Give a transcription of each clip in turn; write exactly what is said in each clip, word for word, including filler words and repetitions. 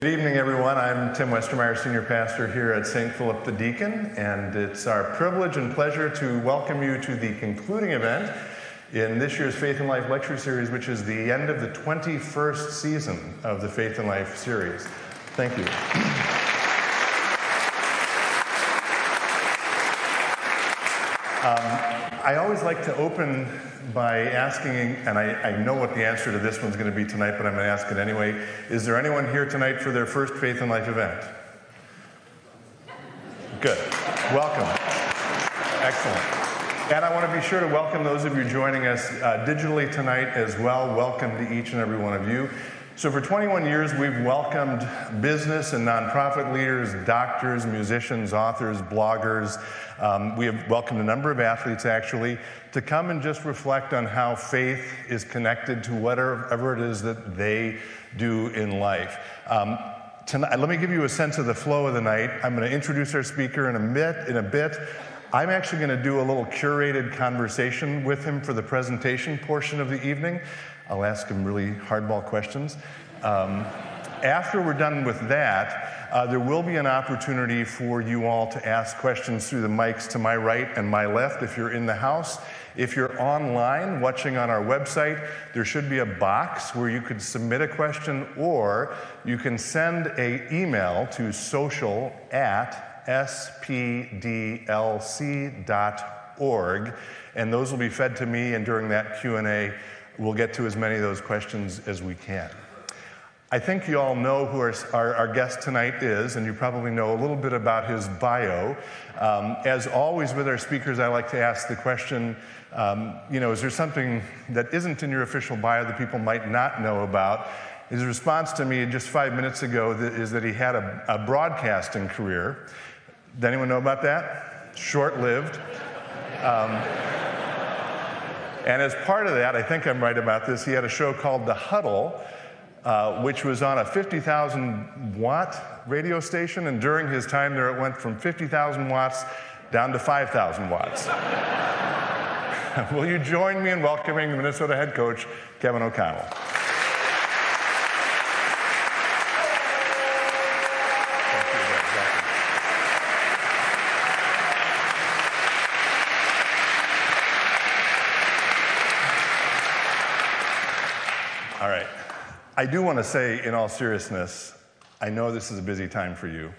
Good evening, everyone. I'm Tim Westermeyer, Senior Pastor here at Saint Philip the Deacon, and it's our privilege and pleasure to welcome you to the concluding event in this year's Faith and Life Lecture Series, which is the end of the twenty-first season of the Faith and Life series. Thank you. Um, I always like to open by asking, and I, I know what the answer to this one's going to be tonight, but I'm going to ask it anyway. Is there anyone here tonight for their first Faith and Life event? Good. Welcome. Excellent. And I want to be sure to welcome those of you joining us uh, digitally tonight as well. Welcome to each and every one of you. So for twenty-one years, we've welcomed business and nonprofit leaders, doctors, musicians, authors, bloggers. Um, we have welcomed a number of athletes, actually, to come and just reflect on how faith is connected to whatever it is that they do in life. Um, tonight, let me give you a sense of the flow of the night. I'm going to introduce our speaker in a bit. In a bit. I'm actually going to do a little curated conversation with him for the presentation portion of the evening. I'll ask him really hardball questions. Um, after we're done with that, uh, there will be an opportunity for you all to ask questions through the mics to my right and my left if you're in the house. If you're online watching on our website, there should be a box where you could submit a question, or you can send an email to social at s p d l c dot org, and those will be fed to me, and during that Q and A, we'll get to as many of those questions as we can. I think you all know who our, our, our guest tonight is, and you probably know a little bit about his bio. Um, as always with our speakers, I like to ask the question, um, you know, is there something that isn't in your official bio that people might not know about? His response to me just five minutes ago is that he had a, a broadcasting career. Does anyone know about that? Short-lived. Um, and as part of that, I think I'm right about this, he had a show called The Huddle, Uh, which was on a fifty thousand watt radio station, and during his time there it went from fifty thousand watts down to five thousand watts. Will you join me in welcoming the Minnesota head coach, Kevin O'Connell? All right. I do want to say, in all seriousness, I know this is a busy time for you.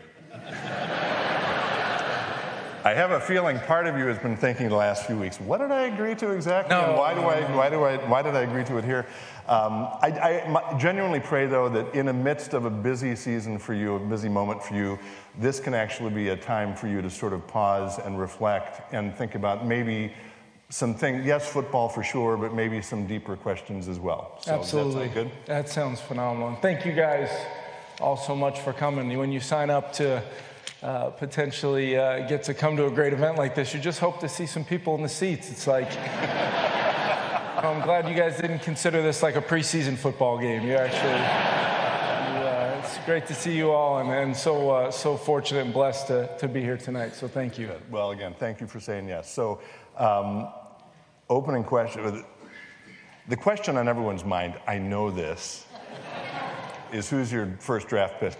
I have a feeling part of you has been thinking the last few weeks, what did I agree to exactly? No, and why do no, I, no. why do I, why did I agree to it here? Um, I, I genuinely pray, though, that in the midst of a busy season for you, a busy moment for you, this can actually be a time for you to sort of pause and reflect and think about maybe some things, yes, football for sure, but maybe some deeper questions as well. So Absolutely. That, good? That sounds phenomenal. And thank you guys all so much for coming. When you sign up to uh, potentially uh, get to come to a great event like this, you just hope to see some people in the seats. It's like, I'm glad you guys didn't consider this like a preseason football game. You actually, you, uh, it's great to see you all, and, and so uh, so fortunate and blessed to, to be here tonight. So thank you. Good. Well, again, thank you for saying yes. So. Um, Opening question, the question on everyone's mind, I know this, is who's your first draft pick?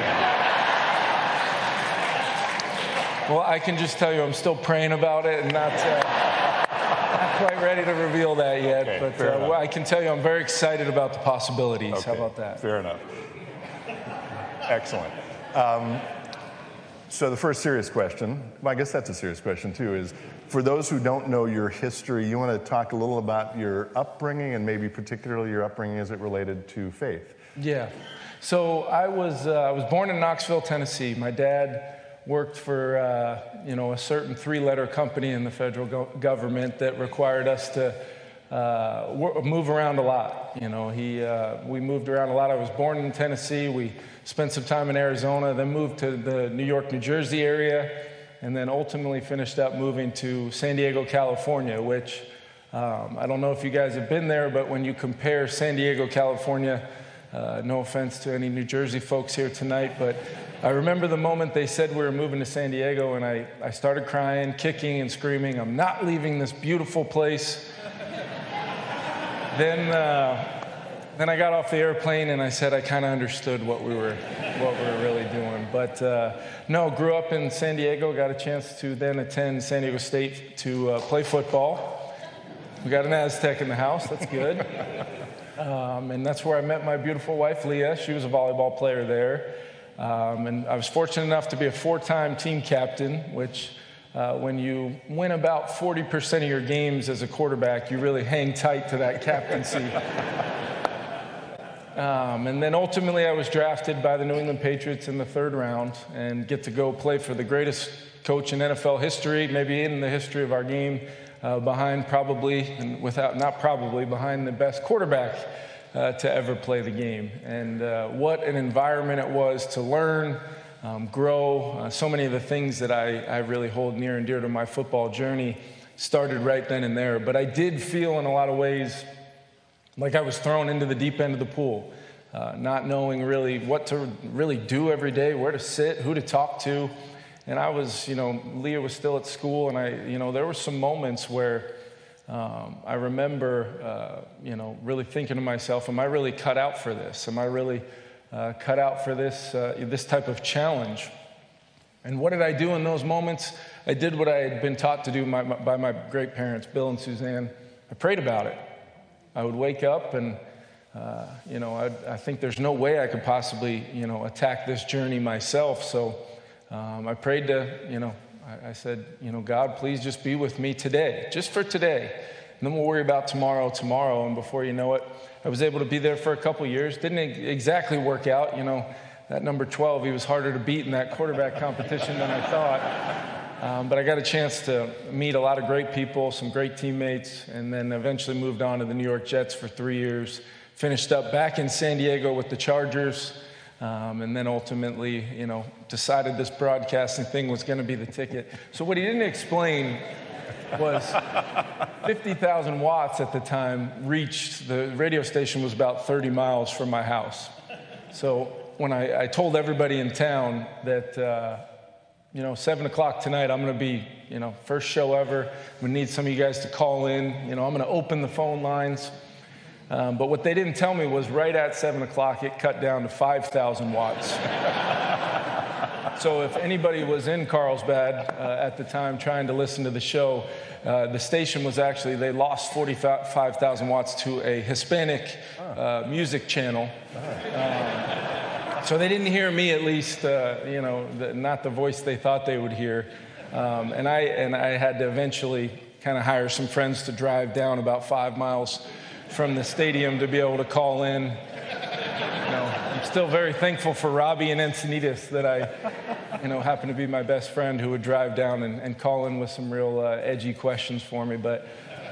Well, I can just tell you I'm still praying about it and not, uh, not quite ready to reveal that yet. Okay, but fair uh, enough. well, I can tell you I'm very excited about the possibilities. Okay, How about that? Fair enough. Excellent. Um, so the first serious question, well, I guess that's a serious question too, is for those who don't know your history, you want to talk a little about your upbringing and maybe particularly your upbringing as it related to faith. Yeah. So I was uh, I was born in Knoxville, Tennessee. My dad worked for uh, you know a certain three-letter company in the federal go- government that required us to uh, w- move around a lot. You know, he uh, we moved around a lot. I was born in Tennessee. We spent some time in Arizona, then moved to the New York, New Jersey area, and then ultimately finished up moving to San Diego, California, which um, I don't know if you guys have been there, but when you compare San Diego, California, uh, no offense to any New Jersey folks here tonight, but I remember the moment they said we were moving to San Diego, and I, I started crying, kicking and screaming, I'm not leaving this beautiful place. then, uh, then I got off the airplane and I said I kind of understood what we were what we were really doing. But uh, no, grew up in San Diego, got a chance to then attend San Diego State to uh, play football. We got an Aztec in the house, that's good. Um, and that's where I met my beautiful wife, Leah. She was a volleyball player there. Um, and I was fortunate enough to be a four-time team captain, which uh, when you win about forty percent of your games as a quarterback, you really hang tight to that captaincy. Um, and then ultimately I was drafted by the New England Patriots in the third round and get to go play for the greatest coach in N F L history, maybe in the history of our game, uh, behind probably, and without, not probably, behind the best quarterback uh, to ever play the game. And uh, what an environment it was to learn, um, grow. Uh, so many of the things that I, I really hold near and dear to my football journey started right then and there. But I did feel in a lot of ways like I was thrown into the deep end of the pool, uh, not knowing really what to really do every day, where to sit, who to talk to. And I was, you know, Leah was still at school, and I, you know, there were some moments where um, I remember, uh, you know, really thinking to myself, am I really cut out for this? Am I really uh, cut out for this, uh, this type of challenge? And what did I do in those moments? I did what I had been taught to do by my, by my great parents, Bill and Suzanne. I prayed about it. I would wake up and, uh, you know, I'd, I think there's no way I could possibly, you know, attack this journey myself. So um, I prayed to, you know, I, I said, you know, God, please just be with me today, just for today. And then we'll worry about tomorrow, tomorrow. And before you know it, I was able to be there for a couple years. Didn't exactly work out. You know, that number twelve, he was harder to beat in that quarterback competition than I thought. Um, but I got a chance to meet a lot of great people, some great teammates, and then eventually moved on to the New York Jets for three years. Finished up back in San Diego with the Chargers, um, and then ultimately, you know, decided this broadcasting thing was going to be the ticket. So what he didn't explain was fifty thousand watts at the time reached, the radio station was about thirty miles from my house. So when I, I told everybody in town that, uh, you know, seven o'clock tonight, I'm going to be, you know, first show ever. I'm going to need some of you guys to call in. You know, I'm going to open the phone lines. Um, but what they didn't tell me was right at seven o'clock, it cut down to five thousand watts. So if anybody was in Carlsbad uh, at the time trying to listen to the show, uh, the station was actually, they lost forty-five thousand watts to a Hispanic uh, music channel. Um, so they didn't hear me, at least, uh, you know, the, not the voice they thought they would hear. Um, and I and I had to eventually kind of hire some friends to drive down about five miles from the stadium to be able to call in. You know, I'm still very thankful for Robbie and Encinitas that I, you know, happen to be my best friend who would drive down and, and call in with some real uh, edgy questions for me. But,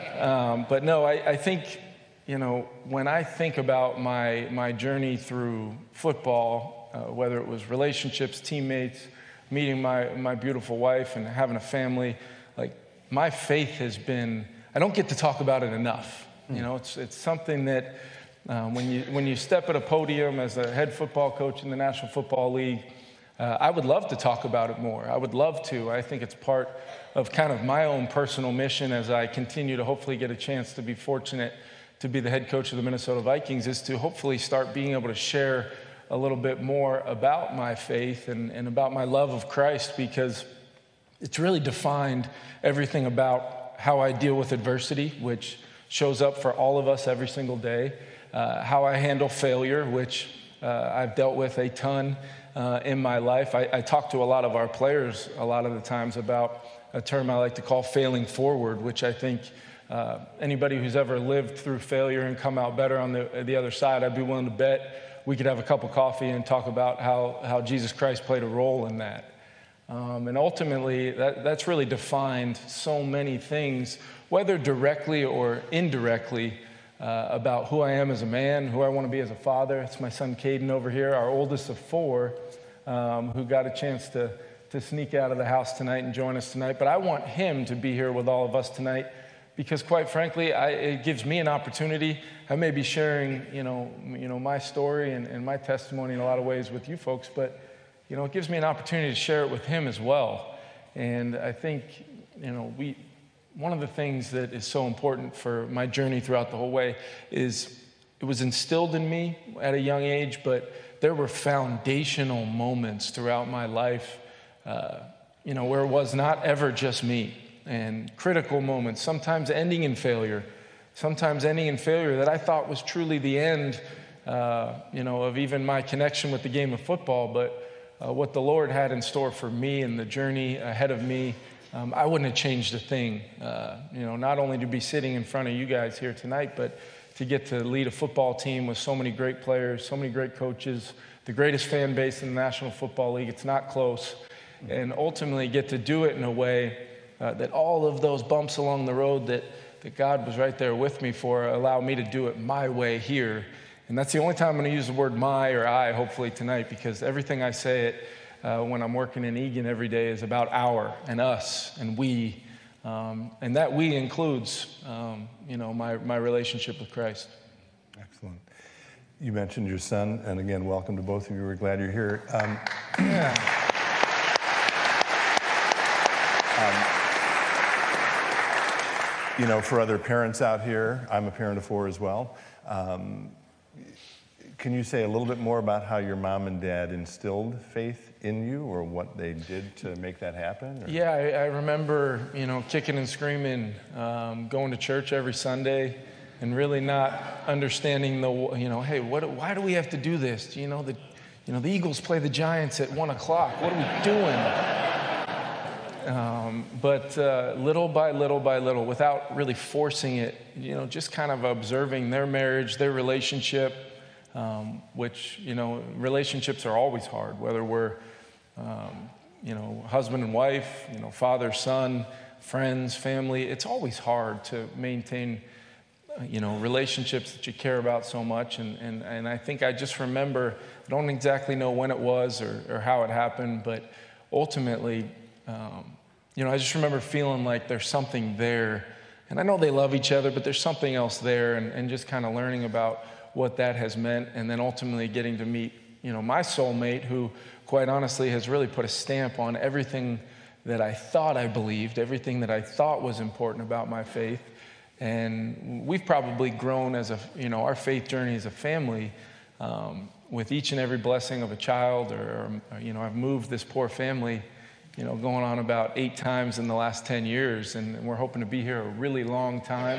um, but no, I, I think, you know, when I think about my my journey through football, uh, whether it was relationships, teammates, meeting my my beautiful wife, and having a family, like my faith has been. I don't get to talk about it enough. You know, it's it's something that um, when you when you step at a podium as a head football coach in the National Football League, uh, I would love to talk about it more. I would love to. I think it's part of kind of my own personal mission as I continue to hopefully get a chance to be fortunate to be the head coach of the Minnesota Vikings, is to hopefully start being able to share a little bit more about my faith and, and about my love of Christ, because it's really defined everything about how I deal with adversity, which shows up for all of us every single day, uh, how I handle failure, which uh, I've dealt with a ton uh, in my life. I, I talk to a lot of our players a lot of the times about a term I like to call failing forward, which I think uh, anybody who's ever lived through failure and come out better on the, the other side, I'd be willing to bet we could have a cup of coffee and talk about how, how Jesus Christ played a role in that. Um, and ultimately, that, that's really defined so many things, whether directly or indirectly, uh, about who I am as a man, who I want to be as a father. It's my son Caden over here, our oldest of four, um, who got a chance to, to sneak out of the house tonight and join us tonight. But I want him to be here with all of us tonight because, quite frankly, I, it gives me an opportunity. I may be sharing, you know, you know my story and, and my testimony in a lot of ways with you folks, but you know, it gives me an opportunity to share it with him as well. And I think, you know, we, one of the things that is so important for my journey throughout the whole way is it was instilled in me at a young age, but there were foundational moments throughout my life, uh, you know, where it was not ever just me, and critical moments, sometimes ending in failure, sometimes ending in failure that I thought was truly the end, uh, you know, of even my connection with the game of football, but uh, what the Lord had in store for me and the journey ahead of me, um, I wouldn't have changed a thing. Uh, you know, not only to be sitting in front of you guys here tonight, but to get to lead a football team with so many great players, so many great coaches, the greatest fan base in the National Football League. It's not close. And ultimately get to do it in a way uh, that all of those bumps along the road that, that God was right there with me for allow me to do it my way here. And that's the only time I'm going to use the word my or I, hopefully tonight, because everything I say it uh, when I'm working in Egan every day is about our and us and we. Um, and that we includes, um, you know, my, my relationship with Christ. Excellent. You mentioned your son, and again, welcome to both of you. We're glad you're here. Um, yeah. Um, you know, for other parents out here, I'm a parent of four as well. Um, can you say a little bit more about how your mom and dad instilled faith in you, or what they did to make that happen? Or? Yeah, I, I remember, you know, kicking and screaming, um, going to church every Sunday, and really not understanding the, you know, hey, what? Why do we have to do this? You know, the, you know, the Eagles play the Giants at one o'clock. What are we doing? Um, but uh, little by little by little, without really forcing it, you know, just kind of observing their marriage, their relationship, um, which, you know, relationships are always hard, whether we're, um, you know, husband and wife, you know, father, son, friends, family. It's always hard to maintain, uh, you know, relationships that you care about so much. And, and, and I think I just remember, I don't exactly know when it was or, or how it happened, but ultimately, Um, you know, I just remember feeling like there's something there. And I know they love each other, but there's something else there, and, and just kind of learning about what that has meant, and then ultimately getting to meet, you know, my soulmate, who quite honestly has really put a stamp on everything that I thought I believed, everything that I thought was important about my faith. And we've probably grown as a, you know, our faith journey as a family, um, with each and every blessing of a child, or, or, you know, I've moved this poor family, you know, going on about eight times in the last ten years, and we're hoping to be here a really long time.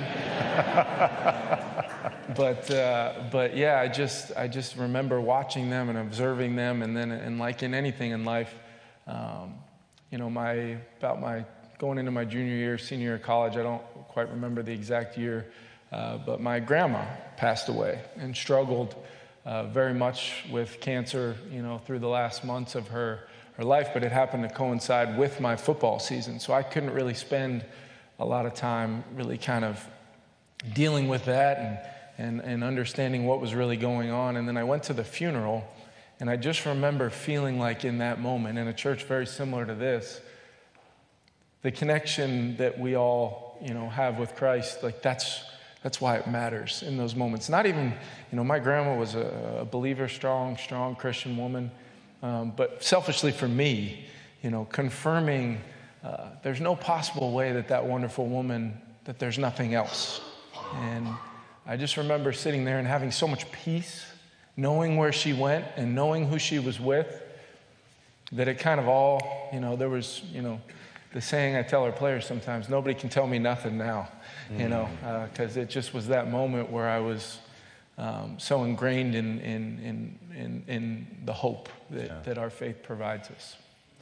but, uh, but yeah, I just, I just remember watching them and observing them, and then, and like in anything in life, um, you know, my, about my, going into my junior year, senior year of college, I don't quite remember the exact year, uh, but my grandma passed away and struggled uh, very much with cancer, you know, through the last months of her her life, but it happened to coincide with my football season. So I couldn't really spend a lot of time really kind of dealing with that and, and, and understanding what was really going on. And then I went to the funeral, and I just remember feeling like in that moment, in a church very similar to this, the connection that we all, you know, have with Christ, like that's that's why it matters in those moments. Not even, you know, my grandma was a, a believer, strong, strong Christian woman. Um, but selfishly for me, you know, confirming uh, there's no possible way that that wonderful woman, that there's nothing else. And I just remember sitting there and having so much peace, knowing where she went and knowing who she was with, that it kind of all, you know, there was, you know, the saying I tell our players sometimes, nobody can tell me nothing now, mm. you know, because uh, it just was that moment where I was Um, so ingrained in in, in in in the hope that, yeah. that our faith provides us.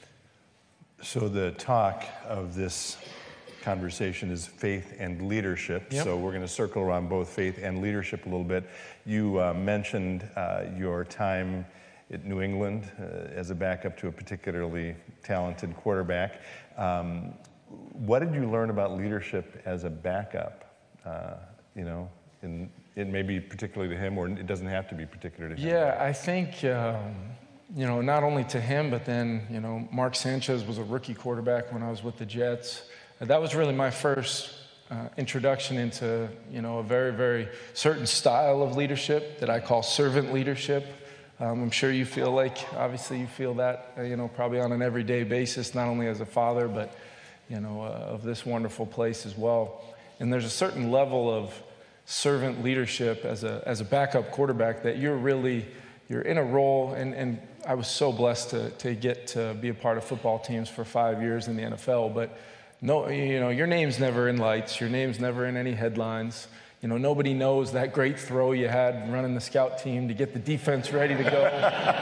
So the talk of this conversation is faith and leadership. Yep. So we're going to circle around both faith and leadership a little bit. You uh, mentioned uh, your time at New England uh, as a backup to a particularly talented quarterback. Um, what did you learn about leadership as a backup? Uh, you know, in It may be particular to him, or it doesn't have to be particular to him. Yeah, I think, um, you know, not only to him, but then, you know, Mark Sanchez was a rookie quarterback when I was with the Jets. Uh, that was really my first uh, introduction into, you know, a very, very certain style of leadership that I call servant leadership. Um, I'm sure you feel like, obviously you feel that, uh, you know, probably on an everyday basis, not only as a father, but, you know, uh, of this wonderful place as well. And there's a certain level of servant leadership as a as a backup quarterback, that you're really, you're in a role, and, and I was so blessed to to get to be a part of football teams for five years in the N F L, but no, you know, your name's never in lights, your name's never in any headlines. You know, nobody knows that great throw you had running the scout team to get the defense ready to go.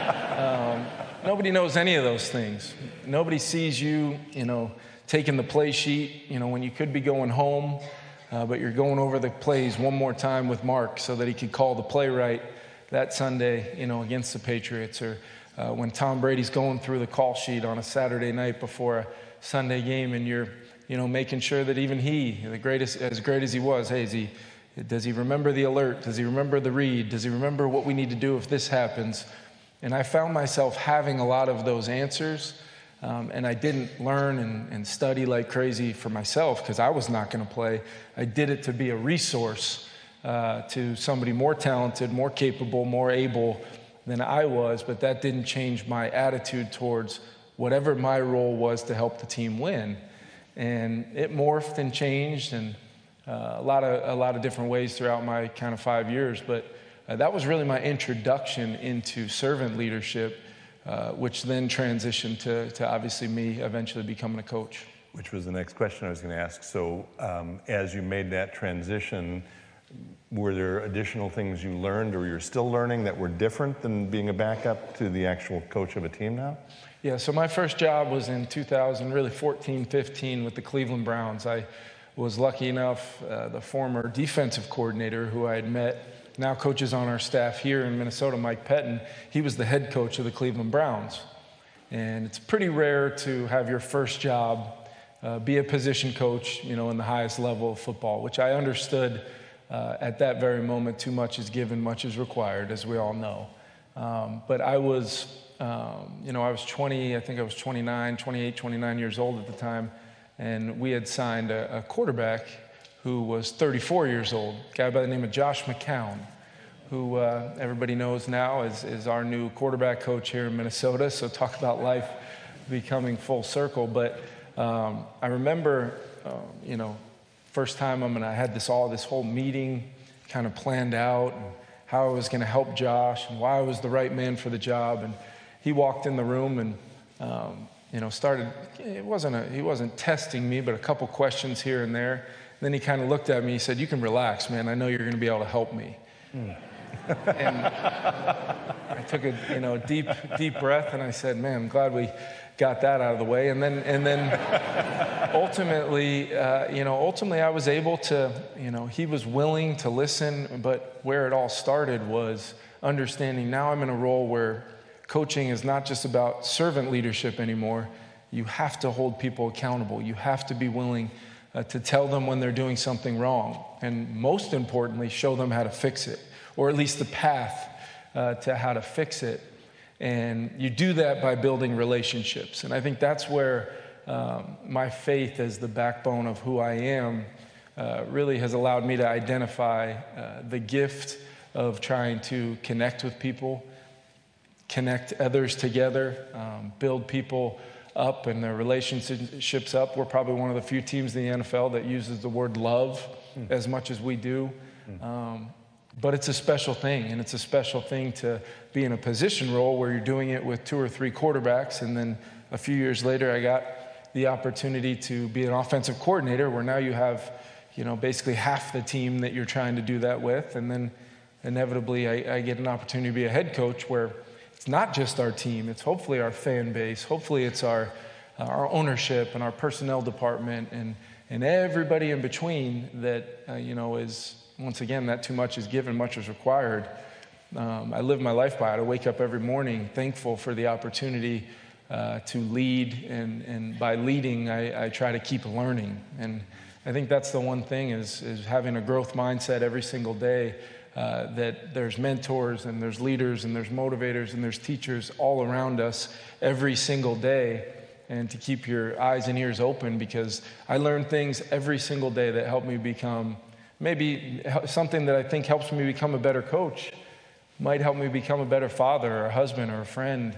um, nobody knows any of those things. Nobody sees you, you know, taking the play sheet, you know, when you could be going home, uh, but you're going over the plays one more time with Mark so that he could call the play right that Sunday, you know, against the Patriots, or uh, when Tom Brady's going through the call sheet on a Saturday night before a Sunday game, and you're, you know, making sure that even he, the greatest, as great as he was, hey, is he, does he remember the alert? Does he remember the read? Does he remember what we need to do if this happens? And I found myself having a lot of those answers, um, and I didn't learn and, and study like crazy for myself because I was not going to play. I did it to be a resource uh, to somebody more talented, more capable, more able than I was, but that didn't change my attitude towards whatever my role was to help the team win. And it morphed and changed, and Uh, a lot of a lot of different ways throughout my kind of five years, but uh, that was really my introduction into servant leadership, uh, which then transitioned to to obviously me eventually becoming a coach. Which was the next question I was going to ask. So, um, as you made that transition, were there additional things you learned, or you're still learning, that were different than being a backup to the actual coach of a team now? Yeah. So my first job was in two thousand, really fourteen, fifteen, with the Cleveland Browns. I was lucky enough, uh, the former defensive coordinator who I had met, now coaches on our staff here in Minnesota, Mike Pettin, he was the head coach of the Cleveland Browns. And it's pretty rare to have your first job uh, be a position coach, you know, in the highest level of football, which I understood uh, at that very moment. Too much is given, much is required, as we all know. Um, but I was, um, you know, I was twenty, I think I was twenty-nine, twenty-eight, twenty-nine years old at the time. And we had signed a, a quarterback who was thirty-four years old, a guy by the name of Josh McCown, who uh, everybody knows now is, is our new quarterback coach here in Minnesota. So talk about life becoming full circle. But um, I remember, uh, you know, first time I'm gonna, I had this all this whole meeting kind of planned out, and how I was going to help Josh and why I was the right man for the job. And he walked in the room and um, you know, started, it wasn't a, he wasn't testing me, but a couple questions here and there. And then he kind of looked at me, he said, "You can relax, man. I know you're going to be able to help me." Mm. And I took a, you know, deep, deep breath, and I said, "Man, I'm glad we got that out of the way." And then, and then ultimately, uh, you know, ultimately I was able to, you know, he was willing to listen, but where it all started was understanding now I'm in a role where coaching is not just about servant leadership anymore. You have to hold people accountable. You have to be willing uh, to tell them when they're doing something wrong. And most importantly, show them how to fix it, or at least the path uh, to how to fix it. And you do that by building relationships. And I think that's where um, my faith as the backbone of who I am uh, really has allowed me to identify uh, the gift of trying to connect with people, connect others together, um, build people up and their relationships up. We're probably one of the few teams in the N F L that uses the word love mm. as much as we do. Mm. Um, but it's a special thing, and it's a special thing to be in a position role where you're doing it with two or three quarterbacks. And then a few years later, I got the opportunity to be an offensive coordinator, where now you have, you know, basically half the team that you're trying to do that with. And then inevitably, I, I get an opportunity to be a head coach where it's not just our team, it's hopefully our fan base, hopefully it's our uh, our ownership and our personnel department and and everybody in between that, uh, you know, is, once again, that too much is given, much is required. Um, I live my life by it. I wake up every morning thankful for the opportunity uh, to lead, and, and by leading, I, I try to keep learning. And I think that's the one thing is, is having a growth mindset every single day. Uh, that there's mentors and there's leaders and there's motivators and there's teachers all around us every single day, and to keep your eyes and ears open, because I learn things every single day that help me become, maybe something that I think helps me become a better coach, might help me become a better father or a husband or a friend.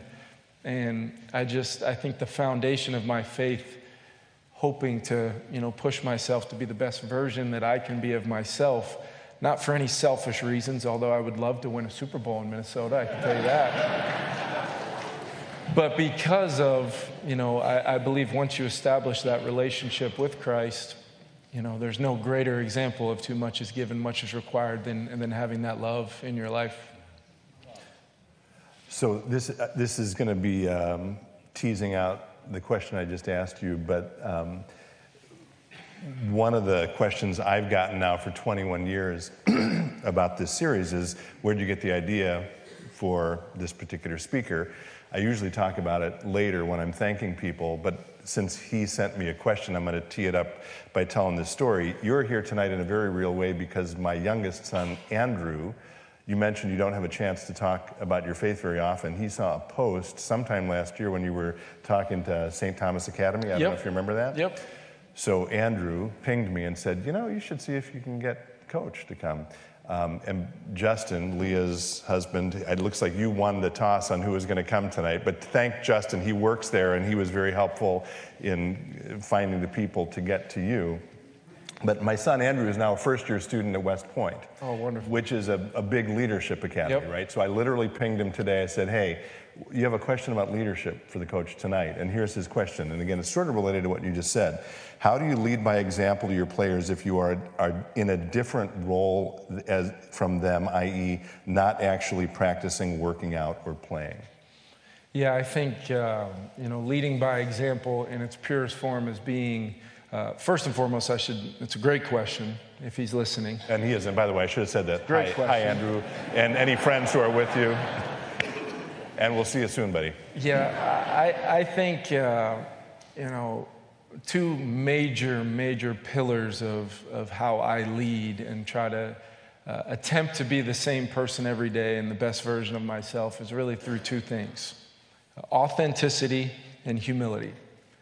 And I just, I think the foundation of my faith, hoping to, you know, push myself to be the best version that I can be of myself, not for any selfish reasons, although I would love to win a Super Bowl in Minnesota, I can tell you that. But because of, you know, I, I believe once you establish that relationship with Christ, you know, there's no greater example of too much is given, much is required than, than having that love in your life. So this, uh, this is going to be um, teasing out the question I just asked you, but um, one of the questions I've gotten now for twenty-one years about this series is, where did you get the idea for this particular speaker? I usually talk about it later when I'm thanking people, but since he sent me a question, I'm going to tee it up by telling this story. You're here tonight in a very real way because my youngest son, Andrew, you mentioned you don't have a chance to talk about your faith very often. He saw a post sometime last year when you were talking to Saint Thomas Academy. I don't Yep. know if you remember that. Yep. So Andrew pinged me and said, you know, you should see if you can get Coach to come. Um, and Justin, Leah's husband, it looks like you won the toss on who was going to come tonight. But thank Justin, he works there and he was very helpful in finding the people to get to you. But my son Andrew is now a first-year student at West Point. Oh, wonderful. Which is a, a big leadership academy, Yep. right? So I literally pinged him today. I said, hey, you have a question about leadership for the coach tonight. And here's his question. And again, it's sort of related to what you just said. How do you lead by example to your players if you are, are in a different role as from them, that is not actually practicing, working out, or playing? Yeah, I think, uh, you know, leading by example in its purest form is being, uh, first and foremost, I should, it's a great question if he's listening. And he is, and by the way, I should have said that. Great hi, question. hi, Andrew, and any friends who are with you. And we'll see you soon, buddy. Yeah, I, I think, uh, you know, two major, major pillars of, of how I lead and try to uh, attempt to be the same person every day and the best version of myself is really through two things: authenticity and humility.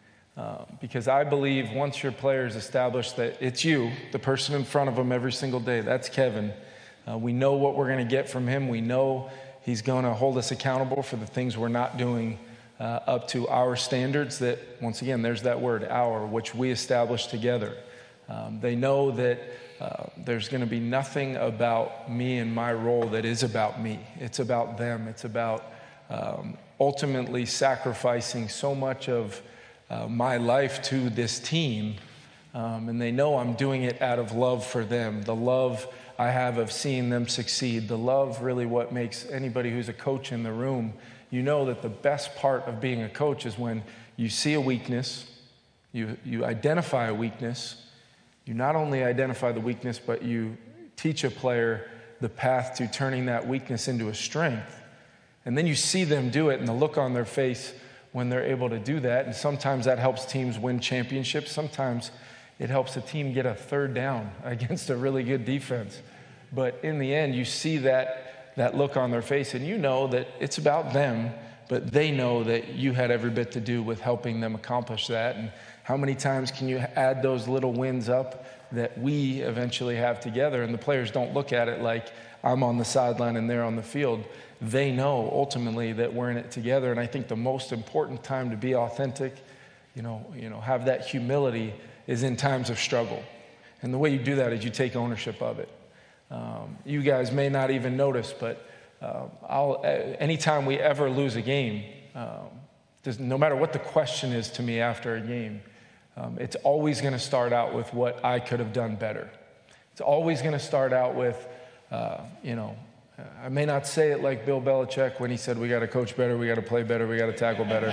Uh, because I believe once your players establish that it's you, the person in front of them every single day, that's Kevin. Uh, we know what we're going to get from him. We know he's going to hold us accountable for the things we're not doing uh, up to our standards that, once again, there's that word, our, which we establish together. Um, they know that uh, there's going to be nothing about me and my role that is about me. It's about them. It's about um, ultimately sacrificing so much of uh, my life to this team. Um, and they know I'm doing it out of love for them, the love I have of seeing them succeed, the love really what makes anybody who's a coach in the room. You know that the best part of being a coach is when you see a weakness, you, you identify a weakness, you not only identify the weakness, but you teach a player the path to turning that weakness into a strength. And then you see them do it and the look on their face when they're able to do that. And sometimes that helps teams win championships. Sometimes it helps a team get a third down against a really good defense. But in the end, you see that, that look on their face, and you know that it's about them, but they know that you had every bit to do with helping them accomplish that. And how many times can you add those little wins up that we eventually have together? And the players don't look at it like I'm on the sideline and they're on the field. They know ultimately that we're in it together. And I think the most important time to be authentic, you know, you know, have that humility is in times of struggle. And the way you do that is you take ownership of it. Um, you guys may not even notice, but uh, I'll, anytime we ever lose a game, um, no matter what the question is to me after a game, um, it's always going to start out with what I could have done better. It's always going to start out with, uh, you know, I may not say it like Bill Belichick when he said, we got to coach better, we got to play better, we got to tackle better.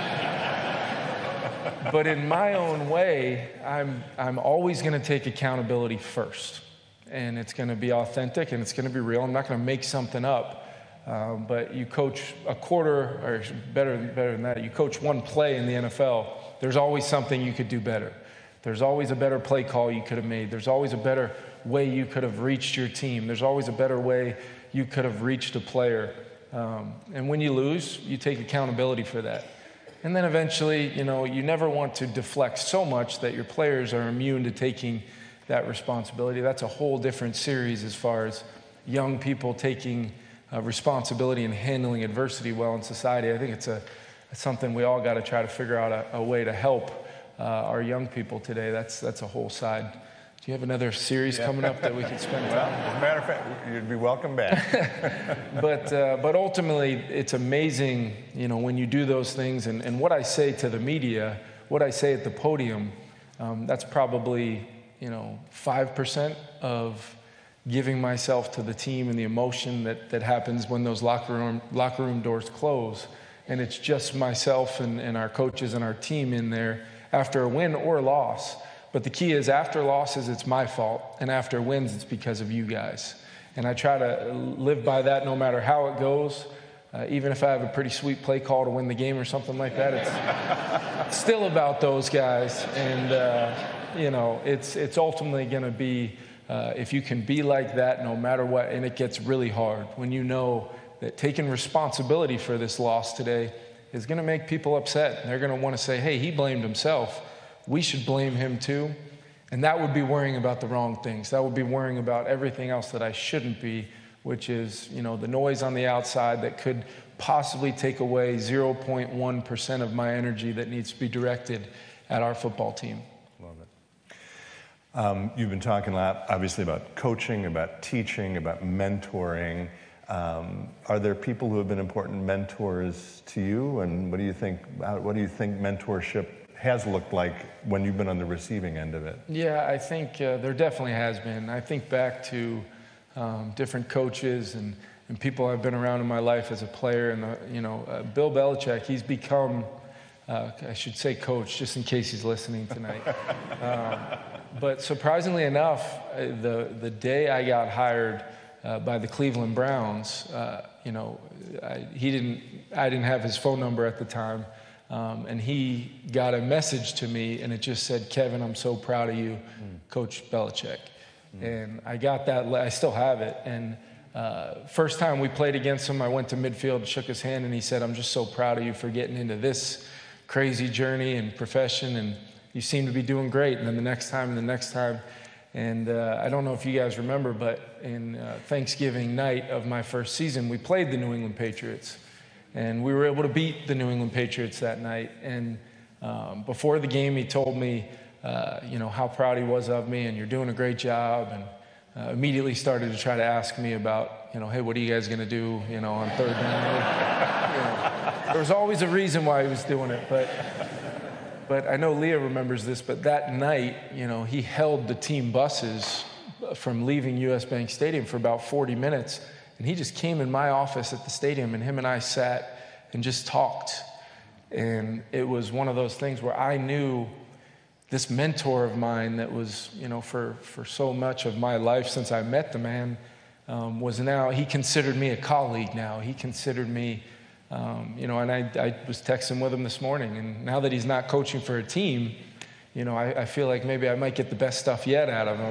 But in my own way, I'm, I'm always going to take accountability first. And it's going to be authentic and it's going to be real. I'm not going to make something up. Um, but you coach a quarter, or better, better than that, you coach one play in the N F L, there's always something you could do better. There's always a better play call you could have made. There's always a better way you could have reached your team. There's always a better way you could have reached a player. Um, and when you lose, you take accountability for that. And then eventually, you know, you never want to deflect so much that your players are immune to taking that responsibility. That's a whole different series as far as young people taking uh, responsibility and handling adversity well in society. I think it's a it's something we all got to try to figure out a, a way to help uh, our young people today. That's that's a whole side Do you have another series yeah. coming up that we can spend time well, on? As a matter of fact, you'd be welcome back. but uh, but ultimately, it's amazing, you know, when you do those things. And, and what I say to the media, what I say at the podium, um, that's probably, you know, five percent of giving myself to the team and the emotion that, that happens when those locker room, locker room doors close. And it's just myself and, and our coaches and our team in there after a win or a loss. But the key is after losses, it's my fault. And after wins, it's because of you guys. And I try to live by that no matter how it goes. Uh, even if I have a pretty sweet play call to win the game or something like that, it's still about those guys. And, uh, you know, it's, it's ultimately going to be, uh, if you can be like that no matter what, and it gets really hard when you know that taking responsibility for this loss today is going to make people upset. They're going to want to say, hey, he blamed himself. We should blame him too. And that would be worrying about the wrong things. That would be worrying about everything else that I shouldn't be, which is, you know, the noise on the outside that could possibly take away zero point one percent of my energy that needs to be directed at our football team. Love it. Um, you've been talking a lot, obviously, about coaching, about teaching, about mentoring. Um, are there people who have been important mentors to you? And what do you think, what do you think mentorship has looked like when you've been on the receiving end of it? Yeah, I think uh, there definitely has been. I think back to um, different coaches and, and people I've been around in my life as a player. And, uh, you know, uh, Bill Belichick, he's become, uh, I should say coach, just in case he's listening tonight. um, but surprisingly enough, uh, the, the day I got hired uh, by the Cleveland Browns, uh, you know, I, he didn't, I didn't have his phone number at the time. Um, and he got a message to me, and it just said, Kevin, I'm so proud of you, mm. Coach Belichick. Mm. And I got that, I still have it. And uh, first time we played against him, I went to midfield, shook his hand, and he said, I'm just so proud of you for getting into this crazy journey and profession, and you seem to be doing great. And then the next time and the next time. And uh, I don't know if you guys remember, but in uh, Thanksgiving night of my first season, we played the New England Patriots. And we were able to beat the New England Patriots that night. And um, before the game, he told me, uh, you know, how proud he was of me, and you're doing a great job. And uh, immediately started to try to ask me about, you know, hey, what are you guys going to do, you know, on third down? You know, there was always a reason why he was doing it. But, but I know Leah remembers this, but that night, you know, he held the team buses from leaving U S Bank Stadium for about forty minutes. And he just came in my office at the stadium, and him and I sat and just talked. And it was one of those things where I knew this mentor of mine that was, you know, for, for so much of my life since I met the man, um, was now, he considered me a colleague now. He considered me, um, you know, and I, I was texting with him this morning. And now that he's not coaching for a team, you know, I, I feel like maybe I might get the best stuff yet out of him.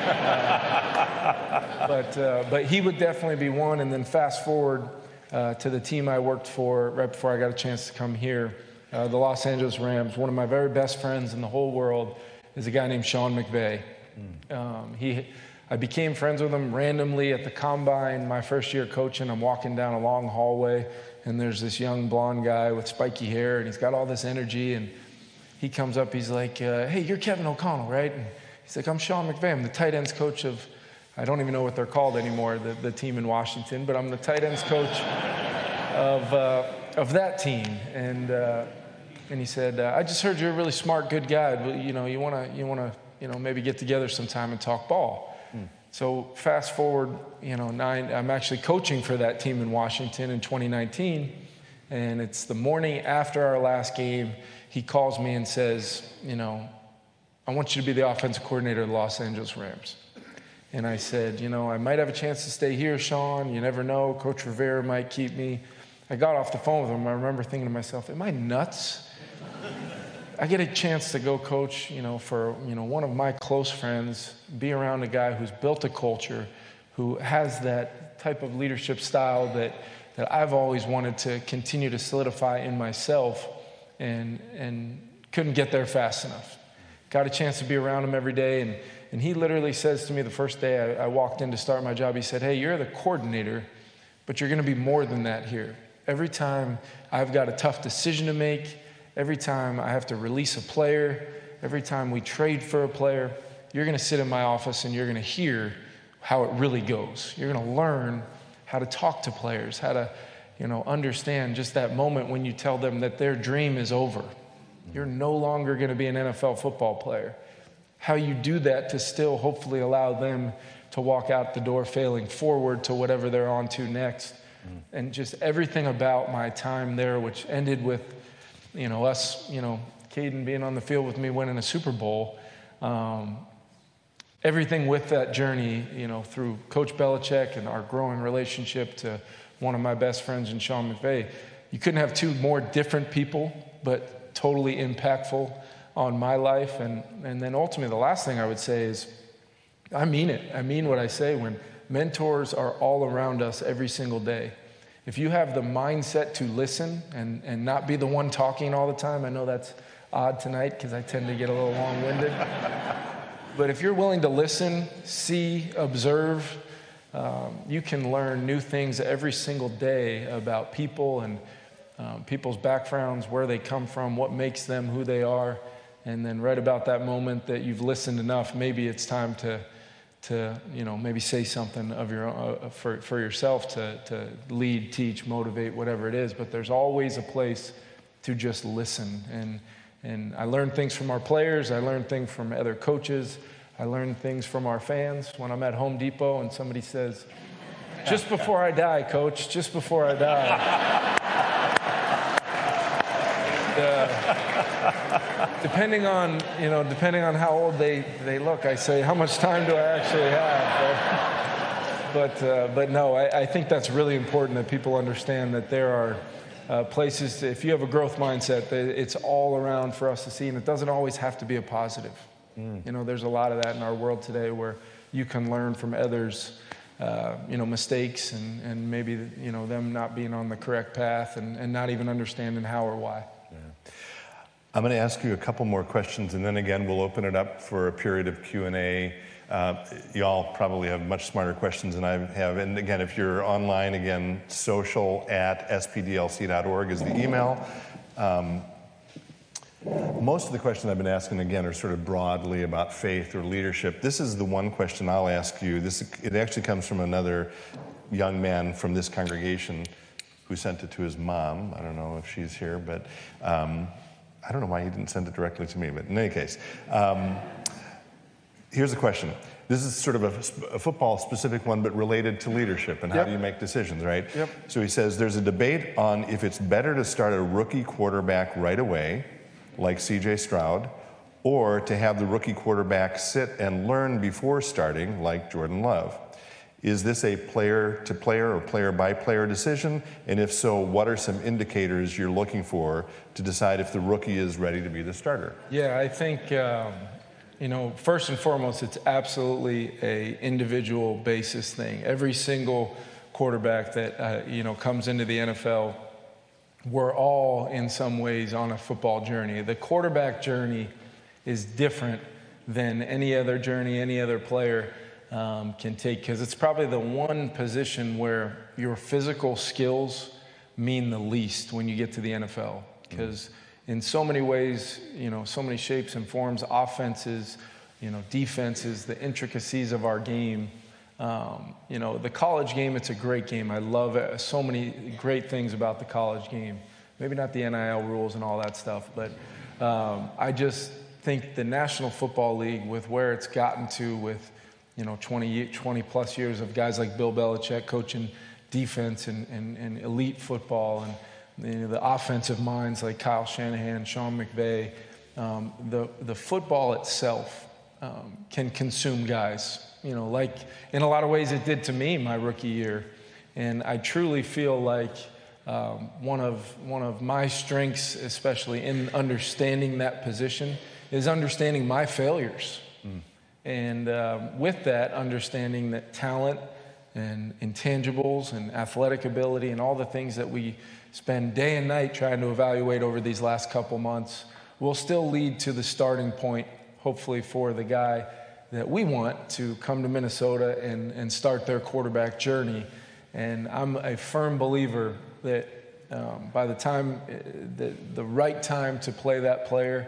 uh, but uh, but he would definitely be one. And then fast forward uh, to the team I worked for right before I got a chance to come here, uh, the Los Angeles Rams. One of my very best friends in the whole world is a guy named Sean McVay. Mm. Um, he, I became friends with him randomly at the Combine my first year coaching. I'm walking down a long hallway, and there's this young blonde guy with spiky hair, and he's got all this energy. And he comes up, he's like, uh, hey, you're Kevin O'Connell, right? And he's like, I'm Sean McVay. I'm the tight ends coach of, I don't even know what they're called anymore, the, the team in Washington, but I'm the tight ends coach of uh, of that team. And uh, and he said, uh, I just heard you're a really smart, good guy. But, you know, you want to, you want to, you know, maybe get together sometime and talk ball. Hmm. So fast forward, you know, nine, I'm actually coaching for that team in Washington in twenty nineteen. And it's the morning after our last game. He calls me and says, you know, I want you to be the offensive coordinator of the Los Angeles Rams. And I said, you know, I might have a chance to stay here, Sean. You never know. Coach Rivera might keep me. I got off the phone with him. I remember thinking to myself, am I nuts? I get a chance to go coach, you know, for, you know, one of my close friends, be around a guy who's built a culture, who has that type of leadership style that, that I've always wanted to continue to solidify in myself. And and couldn't get there fast enough. Got a chance to be around him every day, and, and he literally says to me the first day I, I walked in to start my job, he said, hey, you're the coordinator, but you're going to be more than that here. Every time I've got a tough decision to make, every time I have to release a player, every time we trade for a player, you're going to sit in my office and you're going to hear how it really goes. You're going to learn how to talk to players, how to, you know, understand just that moment when you tell them that their dream is over. You're no longer going to be an N F L football player. How you do that to still hopefully allow them to walk out the door failing forward to whatever they're on to next. Mm. And just everything about my time there, which ended with, you know, us, you know, Caden being on the field with me winning a Super Bowl. Um, everything with that journey, you know, through Coach Belichick and our growing relationship to one of my best friends in Sean McVay. You couldn't have two more different people, but totally impactful on my life. And, and then ultimately, the last thing I would say is, I mean it. I mean what I say when mentors are all around us every single day. If you have the mindset to listen and, and not be the one talking all the time, I know that's odd tonight because I tend to get a little long-winded. But if you're willing to listen, see, observe, um, you can learn new things every single day about people and um, people's backgrounds, where they come from, what makes them who they are. And then right about that moment that you've listened enough, maybe it's time to, to you know, maybe say something of your uh, for for yourself to to lead, teach, motivate, whatever it is. But there's always a place to just listen. And and I learned things from our players. I learned things from other coaches. I learned things from our fans. When I'm at Home Depot and somebody says, "Just before I die, Coach, just before I die." uh, depending on, you know, depending on how old they, they look, I say, how much time do I actually have? But, but, uh, but no, I, I think that's really important that people understand that there are uh, places, to, if you have a growth mindset, that it's all around for us to see, and it doesn't always have to be a positive. Mm. You know, there's a lot of that in our world today where you can learn from others, uh, you know, mistakes and, and maybe, you know, them not being on the correct path and, and not even understanding how or why. I'm going to ask you a couple more questions, and then again, we'll open it up for a period of Q and A. Uh, y'all probably have much smarter questions than I have. And again, if you're online, again, social at s p d l c dot org is the email. Um, most of the questions I've been asking, again, are sort of broadly about faith or leadership. This is the one question I'll ask you. This, it actually comes from another young man from this congregation who sent it to his mom. I don't know if she's here, but... Um, I don't know why he didn't send it directly to me, but in any case, um, here's the question. This is sort of a, a football-specific one, but related to leadership and how Yep. do you make decisions, right? Yep. So he says there's a debate on if it's better to start a rookie quarterback right away, like C J Stroud, or to have the rookie quarterback sit and learn before starting, like Jordan Love. Is this a player-to-player or player-by-player decision? And if so, what are some indicators you're looking for to decide if the rookie is ready to be the starter? Yeah, I think, um, you know, first and foremost, it's absolutely a individual basis thing. Every single quarterback that, uh, you know, comes into the N F L, we're all in some ways on a football journey. The quarterback journey is different than any other journey, any other player Um, can take, because it's probably the one position where your physical skills mean the least when you get to the N F L. Because mm-hmm. in so many ways, you know, so many shapes and forms, offenses, you know, defenses, the intricacies of our game. Um, you know, the college game, it's a great game. I love it. So many great things about the college game. Maybe not the N I L rules and all that stuff, but um, I just think the National Football League, with where it's gotten to with, you know, twenty, twenty plus years of guys like Bill Belichick coaching defense and, and, and elite football, and you know, the offensive minds like Kyle Shanahan, Sean McVay, um, the, the football itself um, can consume guys, you know, like in a lot of ways it did to me my rookie year. And I truly feel like um, one of, one of my strengths, especially in understanding that position, is understanding my failures. Mm. And um, with that, understanding that talent and intangibles and athletic ability and all the things that we spend day and night trying to evaluate over these last couple months will still lead to the starting point, hopefully, for the guy that we want to come to Minnesota and, and start their quarterback journey. And I'm a firm believer that um, by the time, the, the right time to play that player,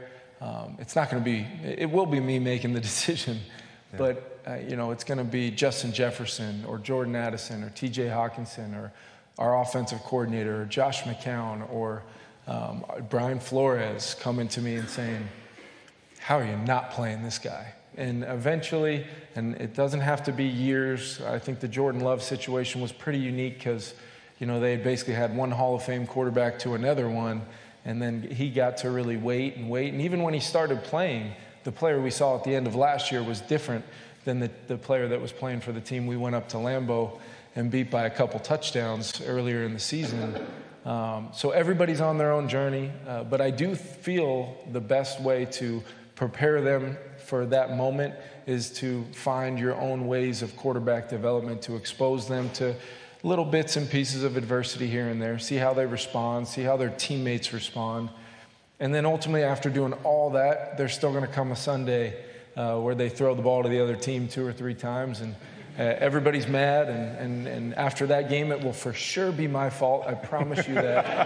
um, it's not going to be, it will be me making the decision, yeah. but, uh, you know, it's going to be Justin Jefferson or Jordan Addison or T J Hawkinson or our offensive coordinator or Josh McCown or um, Brian Flores coming to me and saying, how are you not playing this guy? And eventually, and it doesn't have to be years, I think the Jordan Love situation was pretty unique because, you know, they had basically had one Hall of Fame quarterback to another one, and then he got to really wait and wait. And even when he started playing, the player we saw at the end of last year was different than the, the player that was playing for the team we went up to Lambeau and beat by a couple touchdowns earlier in the season. Um, so everybody's on their own journey, uh, but I do feel the best way to prepare them for that moment is to find your own ways of quarterback development, to expose them to little bits and pieces of adversity here and there, see how they respond, see how their teammates respond. And then ultimately, after doing all that, there's still going to come a Sunday uh, where they throw the ball to the other team two or three times, and uh, everybody's mad. And, and, and after that game, it will for sure be my fault. I promise you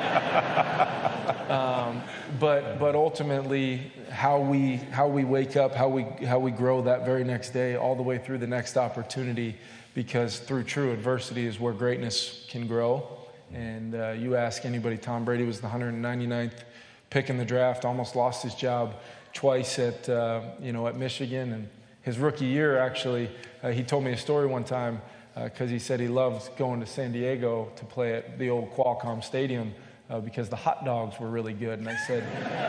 that. um, but but ultimately, how we how we wake up, how we how we grow that very next day, all the way through the next opportunity. Because through true adversity is where greatness can grow. And uh, you ask anybody, Tom Brady was the one hundred ninety-ninth pick in the draft, almost lost his job twice at, uh, you know, at Michigan. And his rookie year, actually, uh, he told me a story one time because uh, he said he loved going to San Diego to play at the old Qualcomm Stadium uh, because the hot dogs were really good. And I said,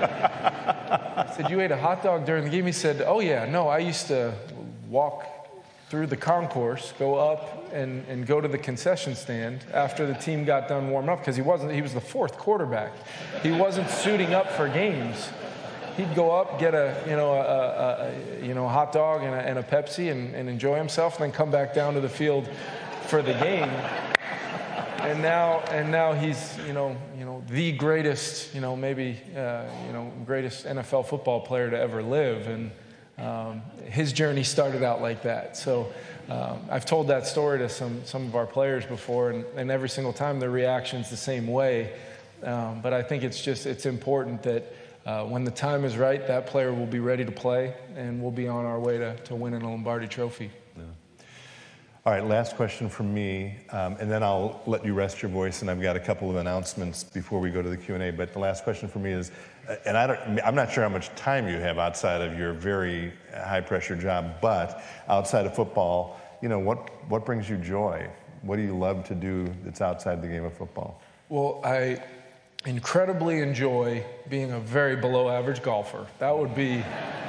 I said, you ate a hot dog during the game? He said, oh, yeah, no, I used to walk through the concourse, go up and, and go to the concession stand after the team got done warming up, because he wasn't, he was the fourth quarterback. He wasn't suiting up for games. He'd go up, get a, you know, a, a, a you know, hot dog and a, and a Pepsi and, and enjoy himself, and then come back down to the field for the game. And now, and now he's, you know, you know, the greatest, you know, maybe, uh, you know, greatest N F L football player to ever live. And Um, his journey started out like that. So um, I've told that story to some some of our players before, and, and every single time their reaction's the same way. Um, but I think it's just it's important that uh, when the time is right, that player will be ready to play, and we'll be on our way to, to winning a Lombardi Trophy. Yeah. All right, last question from me, um, and then I'll let you rest your voice, and I've got a couple of announcements before we go to the Q and A. But the last question for me is, and I don't, I'm not sure how much time you have outside of your very high-pressure job, but outside of football, you know, what, what brings you joy? What do you love to do that's outside the game of football? Well, I incredibly enjoy being a very below-average golfer. That would be,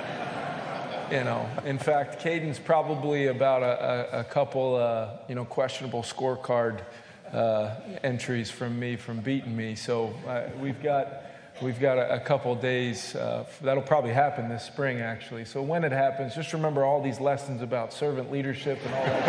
you know, in fact, Caden's probably about a, a, a couple, uh, you know, questionable scorecard uh, entries from me from beating me. So uh, we've got... We've got a, a couple of days. Uh, that'll probably happen this spring, actually. So when it happens, just remember all these lessons about servant leadership and all that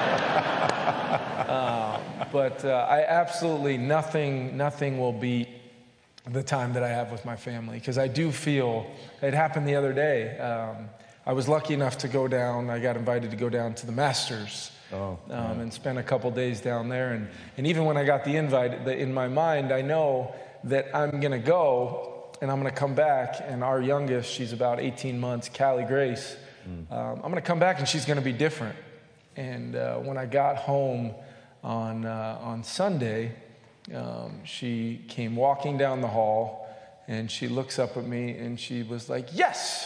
stuff. uh, but uh, I absolutely, nothing, nothing will beat the time that I have with my family, because I do feel, it happened the other day. Um, I was lucky enough to go down, I got invited to go down to the Masters. Oh, um, and spend a couple days down there. And, and even when I got the invite, the, in my mind, I know that I'm going to go and I'm going to come back, and our youngest, she's about eighteen months, Callie Grace, mm. um, I'm going to come back and she's going to be different. And uh, when I got home on, uh, on Sunday, um, she came walking down the hall, and she looks up at me and she was like, yes!